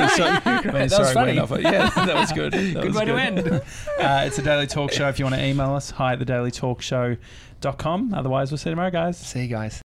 Speaker 1: I mean,
Speaker 2: That
Speaker 1: sorry,
Speaker 2: was funny.
Speaker 1: went off it. Yeah, that was good. That
Speaker 2: Good
Speaker 1: was
Speaker 2: way to end.
Speaker 1: Uh, it's a Daily Talk Show. If you want to email us, hi at the daily talk show dot com. Otherwise, we'll see you tomorrow, guys.
Speaker 2: See you guys.